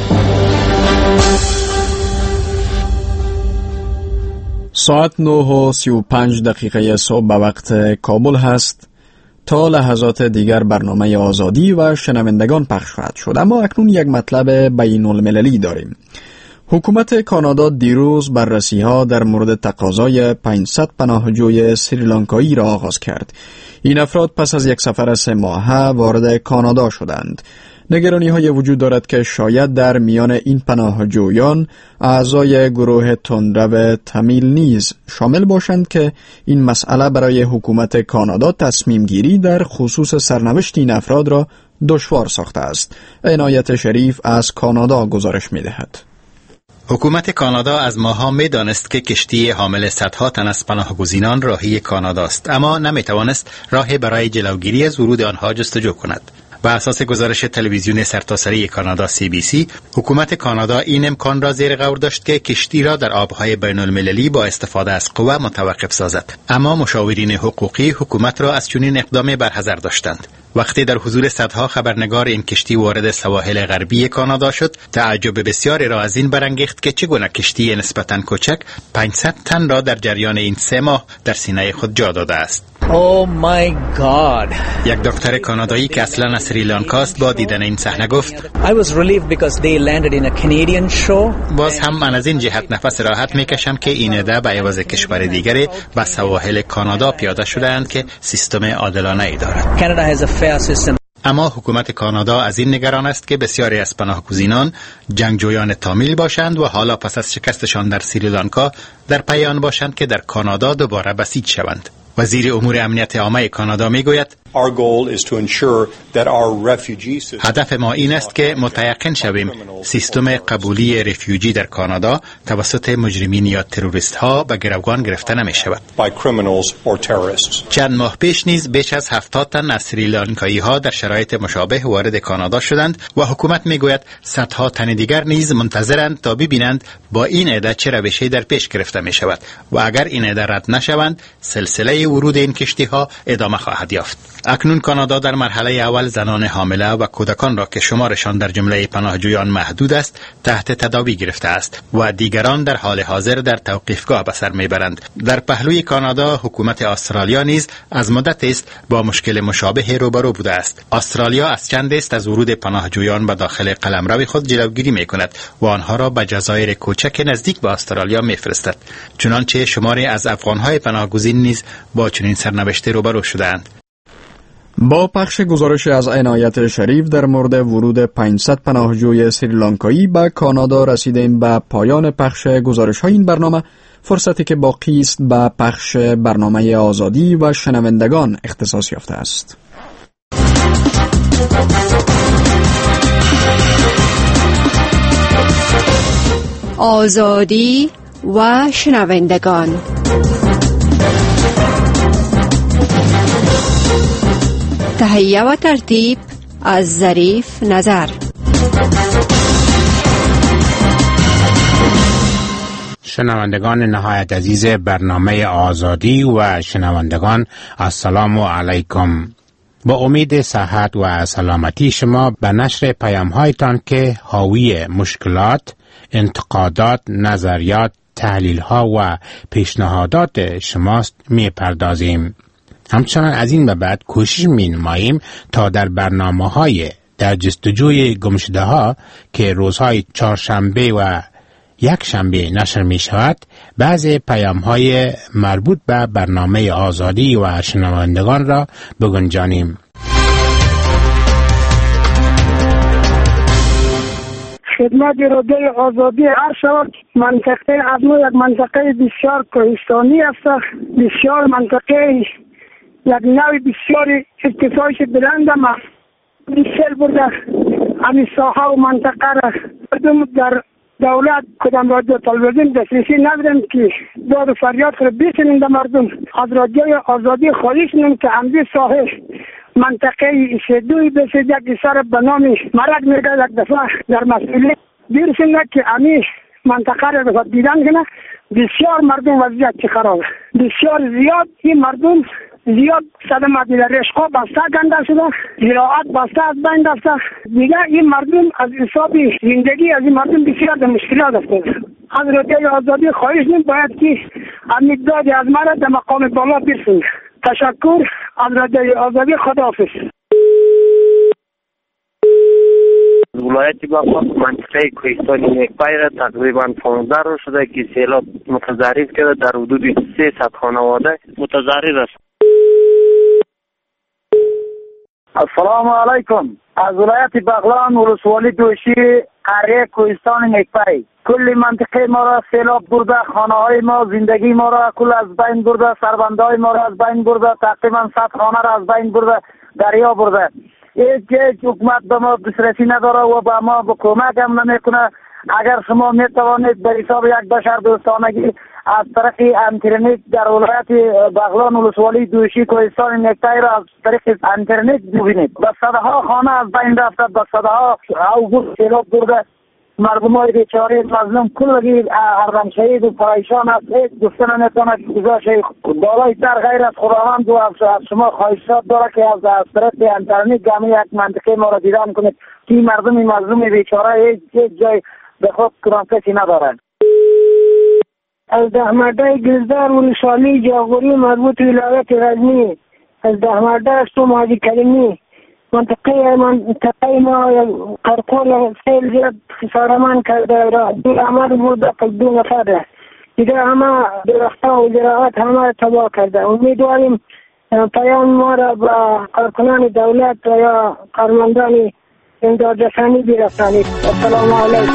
ساعت 9:35 صبح به وقت کابل هست. تا لحظات دیگر برنامه آزادی و شنوندگان پخش خواهد شد، اما اکنون یک مطلب بین المللی داریم. حکومت کانادا دیروز بررسی‌ها در مورد تقاضای 500 پناهجوی سریلانکایی را آغاز کرد. این افراد پس از یک سفر 3 ماهه وارد کانادا شدند. نگرانی‌های وجود دارد که شاید در میان این پناهجویان اعضای گروه تندرو تامیل نیز شامل باشند که این مسئله برای حکومت کانادا تصمیم گیری در خصوص سرنوشت این افراد را دشوار ساخته است. عنایت شریف از کانادا گزارش می‌دهد. حکومت کانادا از ماه‌ها می‌دانست که کشتی حامل صدها تن از پناهگزینان راهی کاناداست، اما نمی‌توانست راهی برای جلوگیری از ورود آنها جستجو کند. بر اساس گزارش تلویزیون سرتاسری کانادا CBC، حکومت کانادا این امکان را زیر غور داشت که کشتی را در آبهای بین المللی با استفاده از قوه متوقف سازد، اما مشاورین حقوقی حکومت را از چنین اقدامی برحذر داشتند. وقتی در حضور صدها خبرنگار این کشتی وارد سواحل غربی کانادا شد، تعجب بسیاری را از این برانگیخت که چگونه کشتی نسبتاً کوچک 500 تن را در جریان این 3 ماه در سینه خود جا داده است. Oh my God. یک دکتر کانادایی که اصلاً از سریلانکا است با دیدن این صحنه گفت I was relieved because they landed in a Canadian shore. باز هم من از این جهت نفس راحت میکشم که این عده به عوض کشور دیگری به سواحل کانادا پیاده شدند که سیستم عادلانه ای دارد. Canada has a fair system. اما حکومت کانادا از این نگران است که بسیاری از پناهگزینان جنگجویان تامیل باشند و حالا پس از شکستشان در سریلانکا در پی آن باشند که در کانادا دوباره بسیج شوند. وزیر امور امنیت عامه کانادا میگوید هدف ما این است که متیقن شویم سیستم قبولی رفیوجی در کانادا توسط مجرمین یا تروریست ها به گروگان گرفته نمی شود. چند ماه پیش نیز بیش از 70 تن از سریلانکایی ها در شرایط مشابه وارد کانادا شدند و حکومت میگوید صدها تن دیگر نیز منتظرند تا ببینند با این عده چه روشی در پیش گرفته می شود و اگر این عده رد نشوند سلسله ورود این کشتی ها ادامه خواهد یافت. اکنون کانادا در مرحله اول زنان حامله و کودکان را که شمارشان در جمله پناهجویان محدود است تحت تداوی گرفته است و دیگران در حال حاضر در توقیفگاه به سر میبرند. در پهلوی کانادا حکومت استرالیا نیز از مدت است با مشکل مشابه روبرو بوده است. استرالیا از چند است از ورود پناهجویان به داخل قلمرو خود جلوگیری میکند و آنها را به جزایر کوچک نزدیک به استرالیا میفرستد. چنانچه شماری از افغانهای پناهگزین نیز با چنین سرنوشتی روبرو شدند. با پخش گزارش از عنایت شریف در مورد ورود 500 پناهجوی سریلانکایی به کانادا رسیدیم به پایان پخش گزارش‌های این برنامه. فرصتی که باقی است به پخش برنامه آزادی و شنوندگان اختصاص یافته است. آزادی و شنوندگان. تهیه و ترتیب از ظریف نظر. شنوندگان نهایت عزیز برنامه آزادی و شنوندگان السلام علیکم. با امید صحت و سلامتی شما به نشر پیام‌هایتان که حاوی مشکلات، انتقادات، نظریات، تحلیل‌ها و پیشنهادات شماست می‌پردازیم. همچنان از این به بعد کوشش می‌نماییم تا در برنامه‌های در جستجوی گمشده‌ها که روزهای چهارشنبه و یک شنبه نشر می شود بعضی پیام‌های مربوط به برنامه آزادی و شنوندگان را بگنجانیم. خدمت رادیوی آزادی عرض شود. منطقه از ما یک منطقه بسیار کوهستانی است، بسیار منطقه یک نوع بسیار ارتفاعش بلند است. بسیار برده همین ساحه و منطقه را در دولت کدام رادیو تلویزیون دسترسی نداریم که داد و فریاد را بشنیم در مردم. از رادیوی آزادی خواهش می‌کنم که همین ساحه منطقه شدوی بشه یک سر به نام مرگ میگه یک دفعه در مسئولیت برسیم که همین منطقه را دیدن کنه. بسیار مردم وضعیت چه خراب، بسیار زیاد این مردم زیاد صدمات در رشقا بسته گنده شده، زراعت بسته از بین رفته. دیگه این مردم از حساب زندگی از این مردم بسیار در مشکلات افتاده. از رادیوی آزادی خواهش می‌کنم باید که امید از مرا در مقام بالا برسونه. تشکر. از رادیوی آزادی خداحافظ. ولایت بغلان منطقه کوهستانی نیکپای را تقریبا 15 روز شده که سیلاب متضرر کرده. در حدود 300 خانواده متضرر است. السلام علیکم. از ولایت بغلان ولسوالی دوشی قریه کوهستان نیکپای کل منطقه ما را سیلاب برده، خانه های ما، زندگی ما را کل از بین برده، سربنده های ما را از بین برده، تقریبا 100 خانه را از بین برده، دریا برده. هیچ حکومت به ما دسترسی نداره و به ما به کمک هم نمیکنه. اگر شما میتوانید به حساب یک بشر دوستانگی از طریق اینترنت در ولایت بغلان ولسوالی دوشی کوهستان نیکپای را از طریق اینترنت ببینید. به صدها خانه از بین رفته، به صدها اوبر سیلاب برده. مردم های بیچاره مظلوم کلگی اردم شهید و پریشان است. هیچ گفتن نمیتونه که گذاشت بالای سر غیر از خداوند و از شما خواهشات داره که از طریق اینترنت گامی یک منطقه ما را دیدن کنید که مردم مظلوم بیچاره هیچ جای به خود کرانکشی ندارند. از دهمرده گلزار ولسوالی جاغوری مربوط ولایت غزنی، از دهمرده است و ماجی کریمی منطقه ما قرقول سیل زیاد خسارمان کرده را دور عمر برده قلدو نفره دیگه همه درختا و زراعت همه تباه کرده. امیدواریم پیام ما را با کارکنان دولت یا کارمندان امداد رسانی برسانید. السلام علیکم.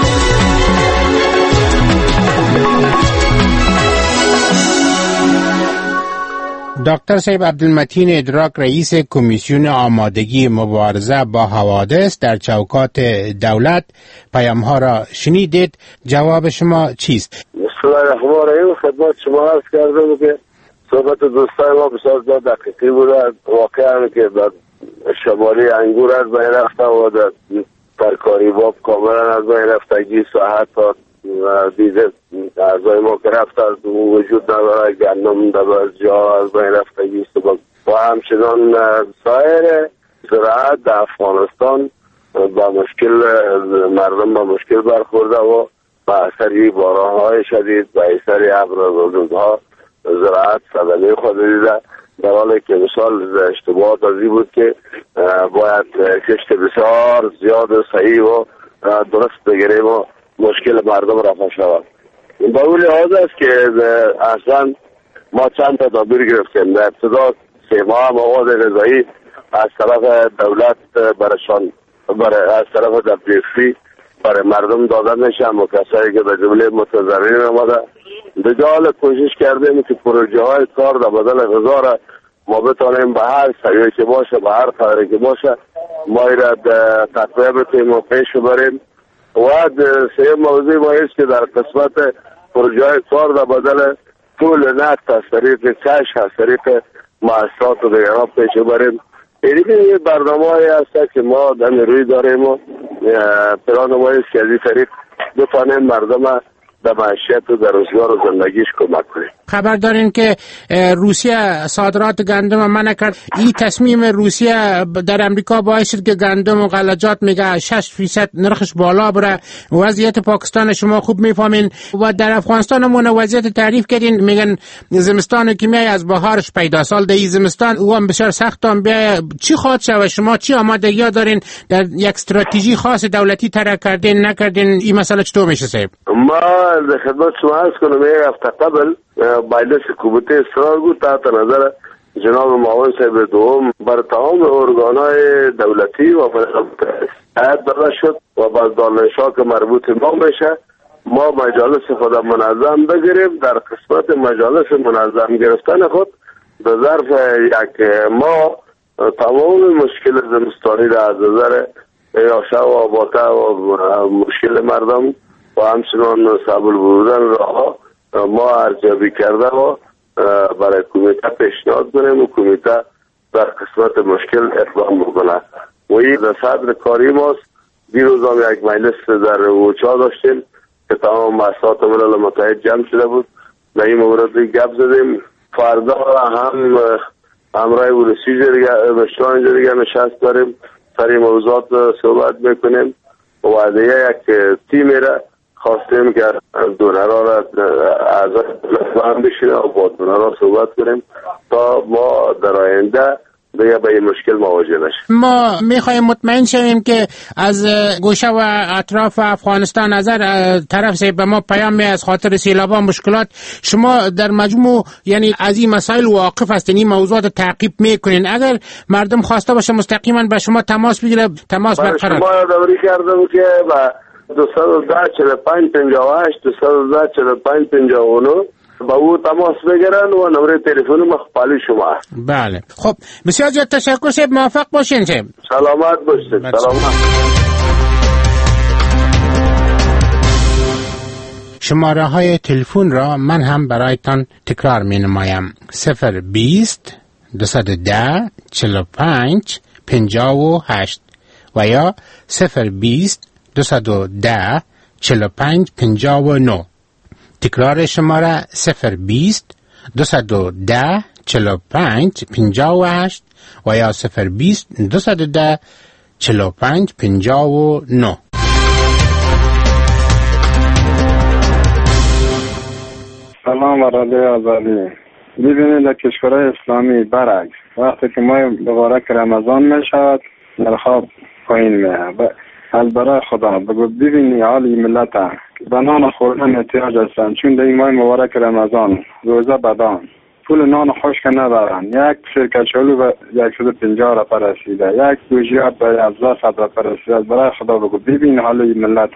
دکتر صاحب عبدالمتین ادراک رئیس کمیسیون آمادگی مبارزه با حوادث در چوکات دولت پیام‌ها را شنیدید. جواب شما چیست؟ بسم الله الرحمن الرحیم. خدمت شما عرض کردم که صحبت دوستان ما بسیار دقیقی بوده. واقعا که در شمالی انگور از بین رفته و در ترکاری باب کاملا از بین رفتگی ساعت تا دیده اعضای ما که رفت از وجود نداره. گندم در از جا از بین رفتگی و همچنان سایر زراعت در افغانستان با مشکل مردم با مشکل برخورده و با اثری بارانهای شدید با اثری ابرها زراعت صدمه خود دیده. در حالی که مثال اشتباهات ازی بود که باید کشت بسیار زیاد و صحیح و درست بگیریم و مشکل مردم رفع شود. با اون لحاظ است که اصلا ما چند تدابیر گرفتیم. در ابتدا 3 ماه مواد غذایی از طرف دولت برشان از طرف WFP برای مردم داده میشه و کسایی که به جمله متضررین آمده. دیگه کوشش کردیم که پروژه های کار در بدل غذا را ما بتانیم به هر سویه که باشه به هر قدری که باشه ما را تقویه بتیم و پیش بریم. و سه موضوع ما است که در قسمت پروژه های کار در بدل پول نقد از طریق کش از طریق مؤسسات و دیگران پیش بریم. این برنامه هایی هست که ما در روی داریم و پلان ما است که از این طریق بتانیم مردم در معیشت و در روزگار و زندگیش کمک کنیم. خبر دارین که روسیه صادرات گندم منع کرد. این تصمیم روسیه در امریکا باعث شد که گندم و غلجات میگه 6% نرخش بالا بره. وضعیت پاکستان شما خوب میفهمین و در افغانستان هم وضعیت تعریف کردین، میگن زمستان که میای از بهارش پیدا. سال در زمستان او هم بسیار سخت هم بیا. چی خواهد شود؟ شما چی آمادگی دارین؟ در یک استراتژی خاص دولتی طرح کردین نکردین؟ این مسئله چطور میشه صاحب؟ ما در خدمت شما عرض کنم یک هفته قبل مجلس حکومتی اصرار بود تحت نظر جناب معاون صاحب دوم بر تمام ارگانهای دولتی و هدایت داده شد و بعد دانشگاه که مربوط ما میشه ما مجالس خود منظم بگیریم. در قسمت مجالس منظم گرفتن خود در ظرف یک ماه تمام مشکل زمستانی را از نظر یاشه و آباته و مشکل مردم و همچنان سبل بودن را ما ارزیابی کرده و برای کمیته پیشنهاد کنیم و کمیته در قسمت مشکل اقدام بکنه و این در صدر کاری ماست. دیروز هم یک مجلس در اوچا داشتیم که تمام مؤسسات ملل متحد جمع شده بود، در این مورد گپ زدیم. فردا هم همراه ولسی مشتران دیگه نشست داریم، سر این موضوعات صحبت میکنیم و دیگه یک تیمی را خواستیم که دونرها را اعضای هم بشینه و با دونرها صحبت کنیم تا ما در آینده دیگه به این مشکل مواجه نشیم. ما میخوایم مطمئن شویم که از گوشه و اطراف افغانستان نظر طرف سے به ما پیام می از خاطر سیلابا مشکلات. شما در مجموع یعنی از این مسائل واقف هستین، این موضوعات تعقیب میکنین. اگر مردم خواسته باشه مستقیما به شما تماس بگیره تماس برقرار. شما یادآوری کردم که با 210 45 58 210 45 59 با او تماس بگیرن و نمره تلفن مخفالی شما است. بله خب بسیار زیاد تشکر صاحب، موفق باشین صاحب. سلامت باشید. سلامت. شماره های تلفن را من هم برایتان تکرار می نمایم. 020 210 45 58 و یا 020 210 45 59. تکرار شماره 020 210 45 58 و یا 020 210 45 59. سلام و رادیو آزادی. ببینید در کشورهای اسلامی برعکس وقتی که ماه مبارک رمضان می شود در خواب پایین می آید. از برای خدا بگو ببینی حالی ملت به نان خوردن احتیاج هستند، چون در این ماه مبارک رمضان روزه بدان پول نان خشک ندارن. یک سرکچالو به 150 را پرسیده، یک گوشیات به 1200 را پرسیده. برای خدا بگو ببین حالی ملت.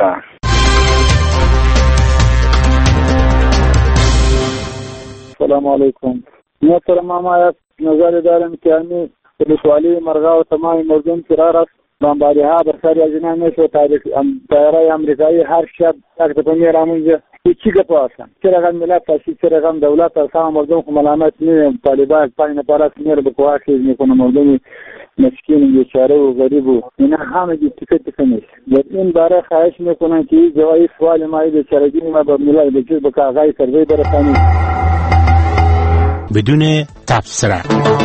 سلام علیکم. محترم ما نظر دارم که همین ولسوالی مرغا و تمام مردم قرار است بمباری ها بر سر اجنان میشه طیاره امریکایی هر شب یک دفعه میرم اونجا چی گپ هستن چه رقم ملت هستی چه رقم دولت هست هم مردم خو ملامت نیم طالبان پایین پاراس میره به کوهاش میکنه مردم مسکین بیچاره و غریب و اینا همه تیکت نیست. این باره خواهش میکنن که جواب سوال ما بیچارگی ما به ملت به چیز به کاغذ سروی برسانید بدون تبصره.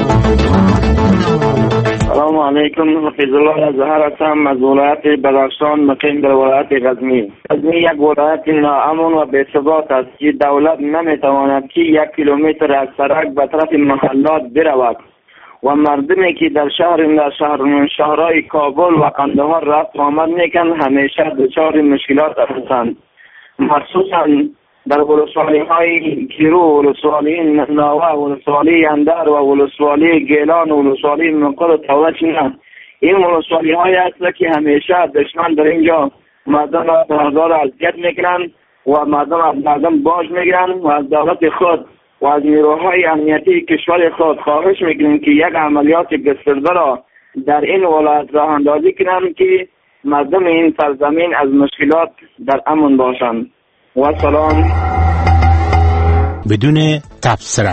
سلام علیکم. حفیظ الله زهر هستم از ولایت بدخشان مقیم در ولایت غزنی. غزنی یک ولایت ناامن و بی‌ثبات است که دولت نمیتواند که 1 کیلومتر از سرک به طرف محلات برود و مردمی که در شهرهای کابل و قندهار رفت و آمد میکنند همیشه دچار مشکلات هستند، مخصوصا در ولسوالی های کیرو، ولسوالی ناوه، ولسوالی اندر و ولسوالی گیلان و ولسوالی منقل و تولچ. این ولسوالی های هست که همیشه دشمن در اینجا مردم را بهدار اذیت میکنند و مردم از مردم باج میگیرند و از دولت خود و از نیروهای امنیتی کشور خود خواهش میکنیم که یک عملیات گسترده را در این ولایت راه اندازی کنند که مردم این سرزمین از مشکلات در امن باشند. و سلام. بدون تبصره.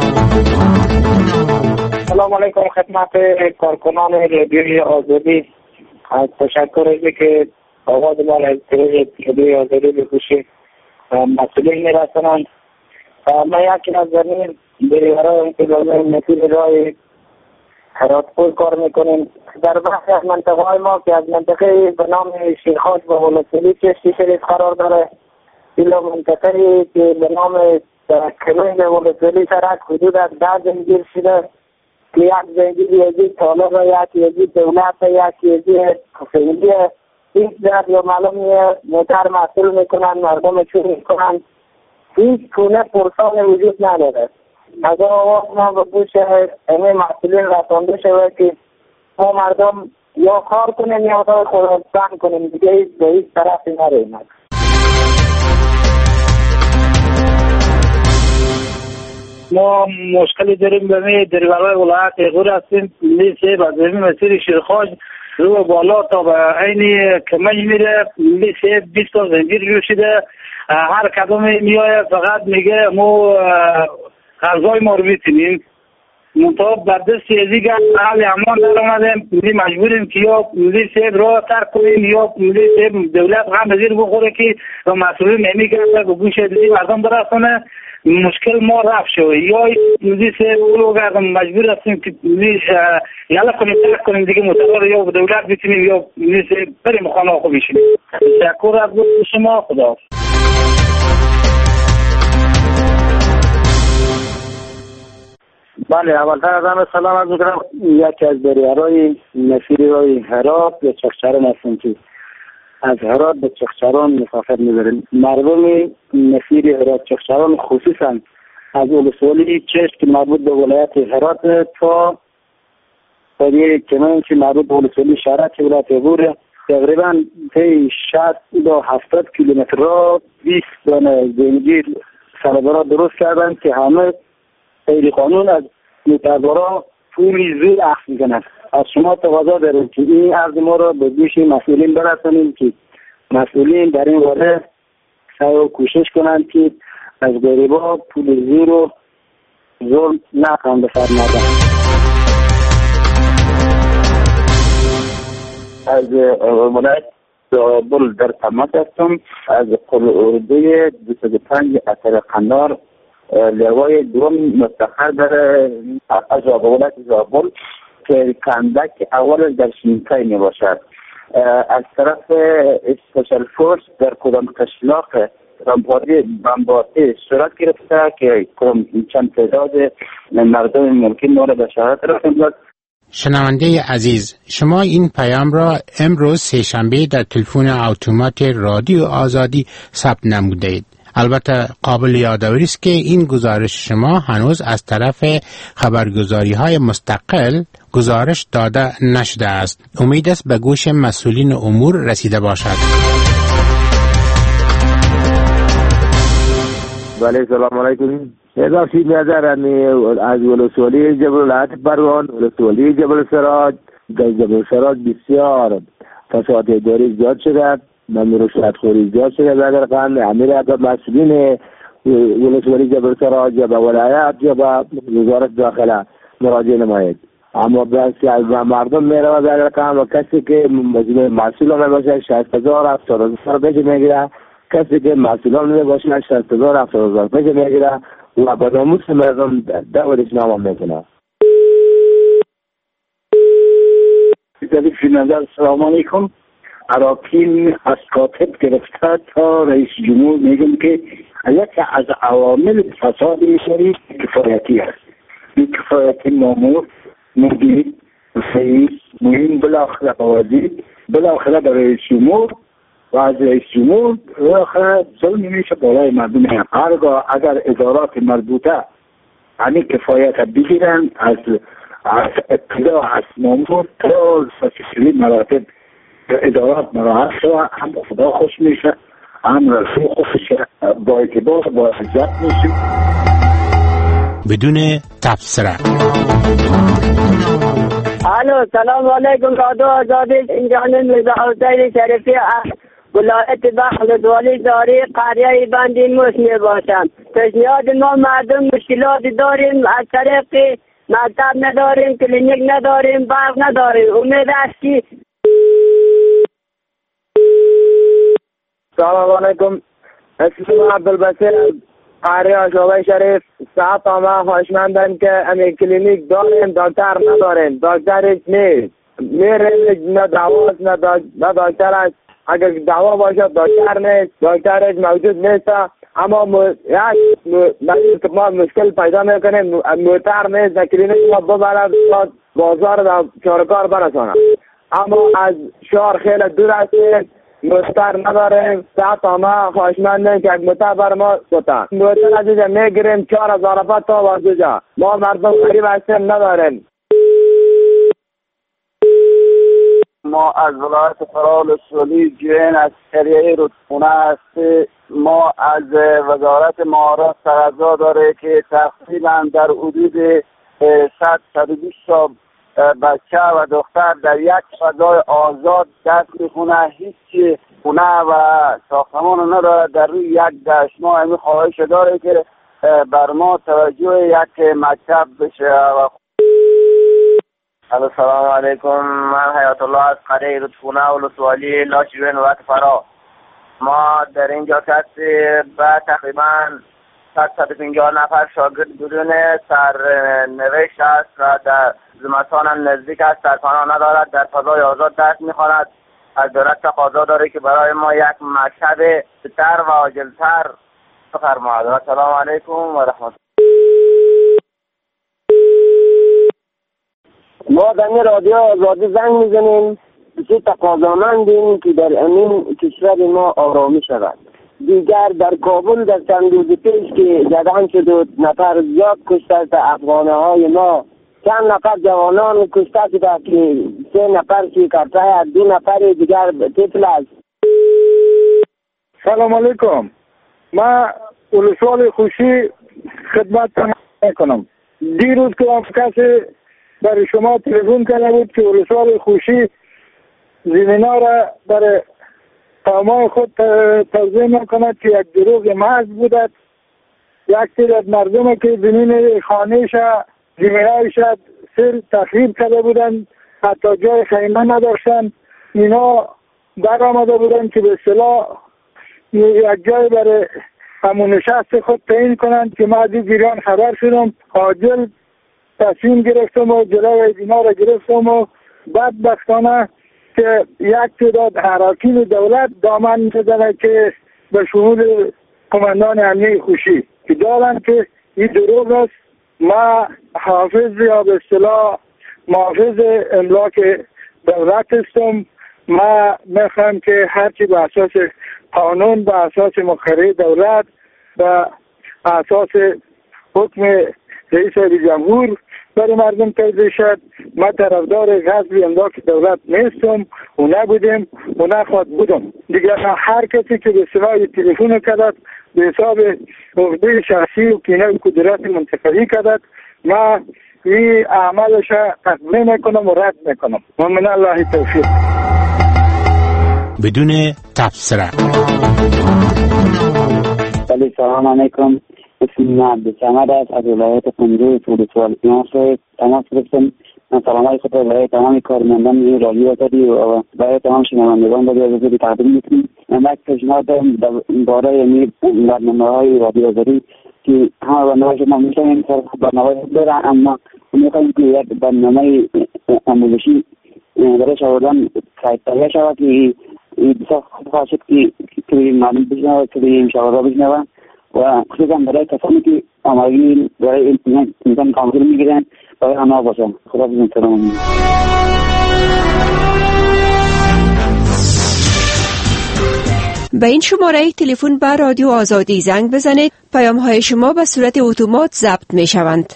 سلام علیکم خدمت کارکنان رادیوی آزادی. از تشکر از که آواز ما را از رادیوی آزادی بپوشید. مسئولین میرسنند. من یکی از زمین بریورای که در مسیر رای هراتپور کار میکنیم. در بحث از منطقه های ما که از منطقه به نام شیرخاج و ولسوالی چشتی شریف قرار داره، ایلا منطقه که به نام کلونگ ولسوالی سرک حدود از 10 زنجیر شده که یک زنجیر یکی طالب یکی دولت یکی حسینی هیچ در یا معلوم موتر مسئول میکنن، مردم چون میکنن، هیچ گونه پرسان وجود نداره. از آن ما به گوش همه مسئولین رسانده شود که ما مردم یا کار کنیم یا خود بند کنیم، دیگه به هیچ طرفی نریم. ما مشکلی داریم به دریورای ولایت ایغور هستیم. لیسه و زمین مسیر شیرخاج رو بالا تا به عین کمج میره. لیسه 20 تا زنجیر جو شده، هر کدوم میایه فقط میگه ما غذای ما رو میتونیم. منطقه بر دست یزیگ حال امان در آمدیم، مجبوریم که یا ملی سیب را ترک کنیم یا ملی سیب دولت هم بزیر بخوره که مسئولین نمیگرده به گوش دیدی مردم برسانه. مشکل ما رفت شد یا ملی سیب اولو گردم مجبور هستیم که یالا کنیم ترک کنیم دیگه متقار یا به دولت بتونیم یا ملی سیب بریم خانه خوب بشیم. تشکر از شما. خدا. بله، اولتر از همه سلام عرض می‌کنم. یکی از بریارای مسیر رای هرات به چخچران هستیم که از هرات به چخچران مسافر می‌بریم. مردم مسیر هرات چخچران خصوصا از ولسوالی چشت که مربوط به ولایت هرات تا قریه کمان که مربوط به ولسوالی شهرک که ولایت ایغور تقریبا 60 تا 70 کیلومتر را 20 دانه زنجیر سربرا درست کردن که همه غیر قانون از متبرا پولی زود اخذ میکنند. از شما تقاضا داریم که این عرض ما را به گوش مسئولین برسانیم که مسئولین در این باره سعی و کوشش کنند که از غریبا پول زور و ظلم نکنند به سر مردم. از ولایت زابل در تماس هستم. از قل اردوی 205 اثر قنار لوای دوم مستقر در از ولایت زابل که کندک اول در شینکای می باشد. از طرف اسپیشال فورس در کدام قشلاق بمباری صورت گرفته که چند تعداد مردم ممکن ما را به شهادت رساندند. شنونده عزیز، شما این پیام را امروز سه‌شنبه در تلفن اتومات رادیو آزادی ثبت نمودید. البته قابل یادآوری است که این گزارش شما هنوز از طرف خبرگزاری‌های مستقل گزارش داده نشده است. امید است به گوش مسئولین امور رسیده باشد. بله، سلام علیکم. اضافی نظر از ولسوالی جبل پروان، ولسوالی جبل سراج، در جبل سراج بسیار فساد اداری زیاد شده، رشوت خوری زیاد شده. در قند امیر اگر مسئولین ولسوالی جبل سراج یا به ولایت یا به وزارت داخله مراجعه نماید، اما بسی از مردم میره در قند و کسی که مسئول نباشه 60,000 70,000 پیش میگیره، کسی که مسئولان نباشه 60,000 70,000 پیش میگیره و به ناموس مردم دورش نامه میکنه. سلام علیکم. اراکین از کاتب گرفته تا رئیس جمهور میگم که یکی از عوامل فساد شریف کفایتی است. این کفایتی مامور، مدیر، رئیس، مهم بالاخره وزیر، بالاخره به رئیس جمهور و از رئیس جمهور بالاخره ظلم میشه بالای مردم. هرگاه اگر ادارات مربوطه همین کفایت بگیرن از ابتدا از مامور تا سلسله مراتب ادارات مراحت شد، هم خدا خوش میشه، هم رسول خوش با اعتبار با عزت میشه. بدون تبصره. الو، سلام علیکم. رادیو آزادی، اینجا رضا حسین شریفی ولایت بخت والی داری قریه بندی موش می باشم. پیشنهاد ما مردم مشکلات داریم، از طریق مکتب نداریم، کلینیک نداریم، برق نداریم. امید است که سلام علیکم. اسم عبدالبصیر قریه آشابه شریف. ساعت ما خواهشمندن که امی کلینیک داریم، دکتر نداریم، دکتر هیچ نیست. میریم نه دواست نه دکتر است. اگر دوا باشد دکتر نیست، دکتر هیچ موجود نیست. اما یک ما مشکل پیدا میکنیم، موتر نیست، کلینیک ما ببرد بازار و چارکار برسانه. اما از شهر خیلی دور هستیم، موتر نداریم. ساعت ما خواهشمندیم که یک موتر بر ما بتا. موتر از اینجا میگیریم 4000 روپیه تا واسه ما مردم غریب هستیم نداریم. ما از ولایت فرال سولی جوین از قریه رودخونه هستیم. ما از وزارت معارف تقاضا داره که تقریبا در حدود 100-120 بچه و دختر در یک فضای آزاد درس میخونه، هیچ خونه و ساختمان نداره در روی یک دشت. ما همین خواهش داره که بر ما توجه یک مکتب بشه. السلام علیکم، من حیات الله از قریه رودخونه ولسوالی لاجوین ولایت فرا. ما در اینجا کسی به تقریبا 150 نفر شاگرد بدون سرنوشت است و در زمستان نزدیک است، سرپناه ندارد، در فضای آزاد درس میخواند. از دولت تقاضا داره که برای ما یک مکتب بهتر و عاجلتر بفرماید. السلام علیکم و رحمت الله. ما در این رادیو آزادی زنگ میزنیم که تقاضامندیم که در امین کشور ما آرامی شود. دیگر در کابل در چند روز پیش که زدن شد و نفر زیاد کشته است افغانه های ما، چند نفر جوانان کشته شده که 3 نفر شکسته، 2 نفر دیگر طفل است. سلام علیکم، من ولسوالی خوشی خدمت میکنم. دیروز که کسی برای شما تلفن کرده بود که ولسوالی خوشی زمینا را برای قومای خود توضیح میکند که یک دروغ محض بودد. یک تعداد مردم که زمین خانه‌اش زمینایش سیل تخریب کرده بودند، حتی جای خیمه نداشتند. اینا در آمده بودند که به اصطلاح یک جای برای همون نشست خود تعیین کنند که ما از این جریان خبر شدم. عاجل تصمیم گرفتم و جلوی اینا را گرفتم و بدبختانه که یک تعداد حراکین دولت دامن می‌زنه که به شمول قماندان امنیه خوشی که دارن که این دروغ است. ما حافظ یا به اصطلاح محافظ املاک دولت هستم. ما میخوام که هرچی به اساس قانون، به اساس مقرره دولت، به اساس حکم رئیس جمهور برای مردم توضیح شد. ما طرفدار غصب املاک دولت نیستم و نبودیم و نخواهد بودم. دیگر هر کسی که به اصطلاح تلفن کرد به حساب عقده شخصی و کینه و قدرت منتقلی کرد، ما این اعمالش تقبیل میکنم و رد میکنم. و من الله توفیق. بدون تبصره. سلام علیکم، اسم من عبدالصمد است از ولایت کندوز ولسوالی پیانس تماس گرفتم. من سلامای خود را برای تمام کارمندان این رادیو آزادی و برای تمام شنوندگان با اجازه تقدیم میکنم. من یک پیشنهاد دارم درباره برنامه‌های رادیو آزادی که همه برنامه‌های شما می‌شنویم، برنامه‌های دارن، اما می‌خوایم که یک برنامه آموزشی برای شاگردان تهیه شود که بسیار خوب خواهد که مردم بشنوند، که شاگردان بشنوند و خصوصا برای کسانی که آماده برای امتحان کامل میگیرن برای آنها باشن. خدا بزرگترم. به این شماره تلفن به رادیو آزادی زنگ بزنید. پیام های شما به صورت اتومات ضبط می شوند.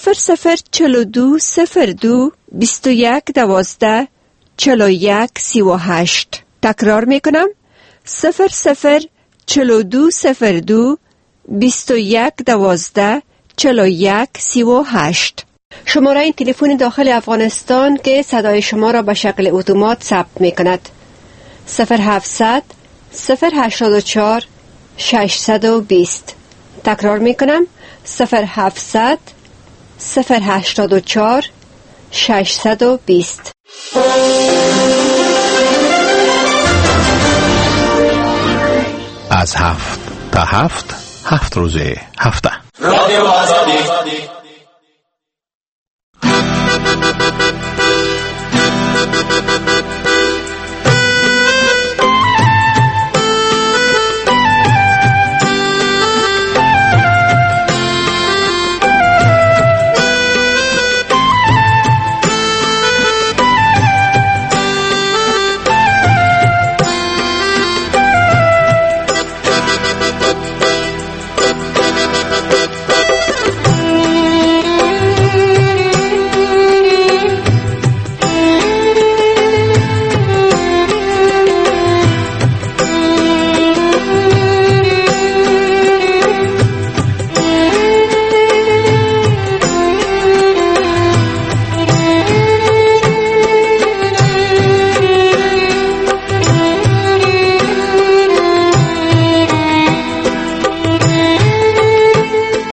004202 2112 4138. تکرار می کنم. 004202 2112 4138. شماره این تلفن داخل افغانستان که صدای شما را به شکل اتومات ثبت می کند. 0700 084 620. تکرار می کنم. 0700 084 620. از 7 تا 7 روز هفته. رادیو آزادی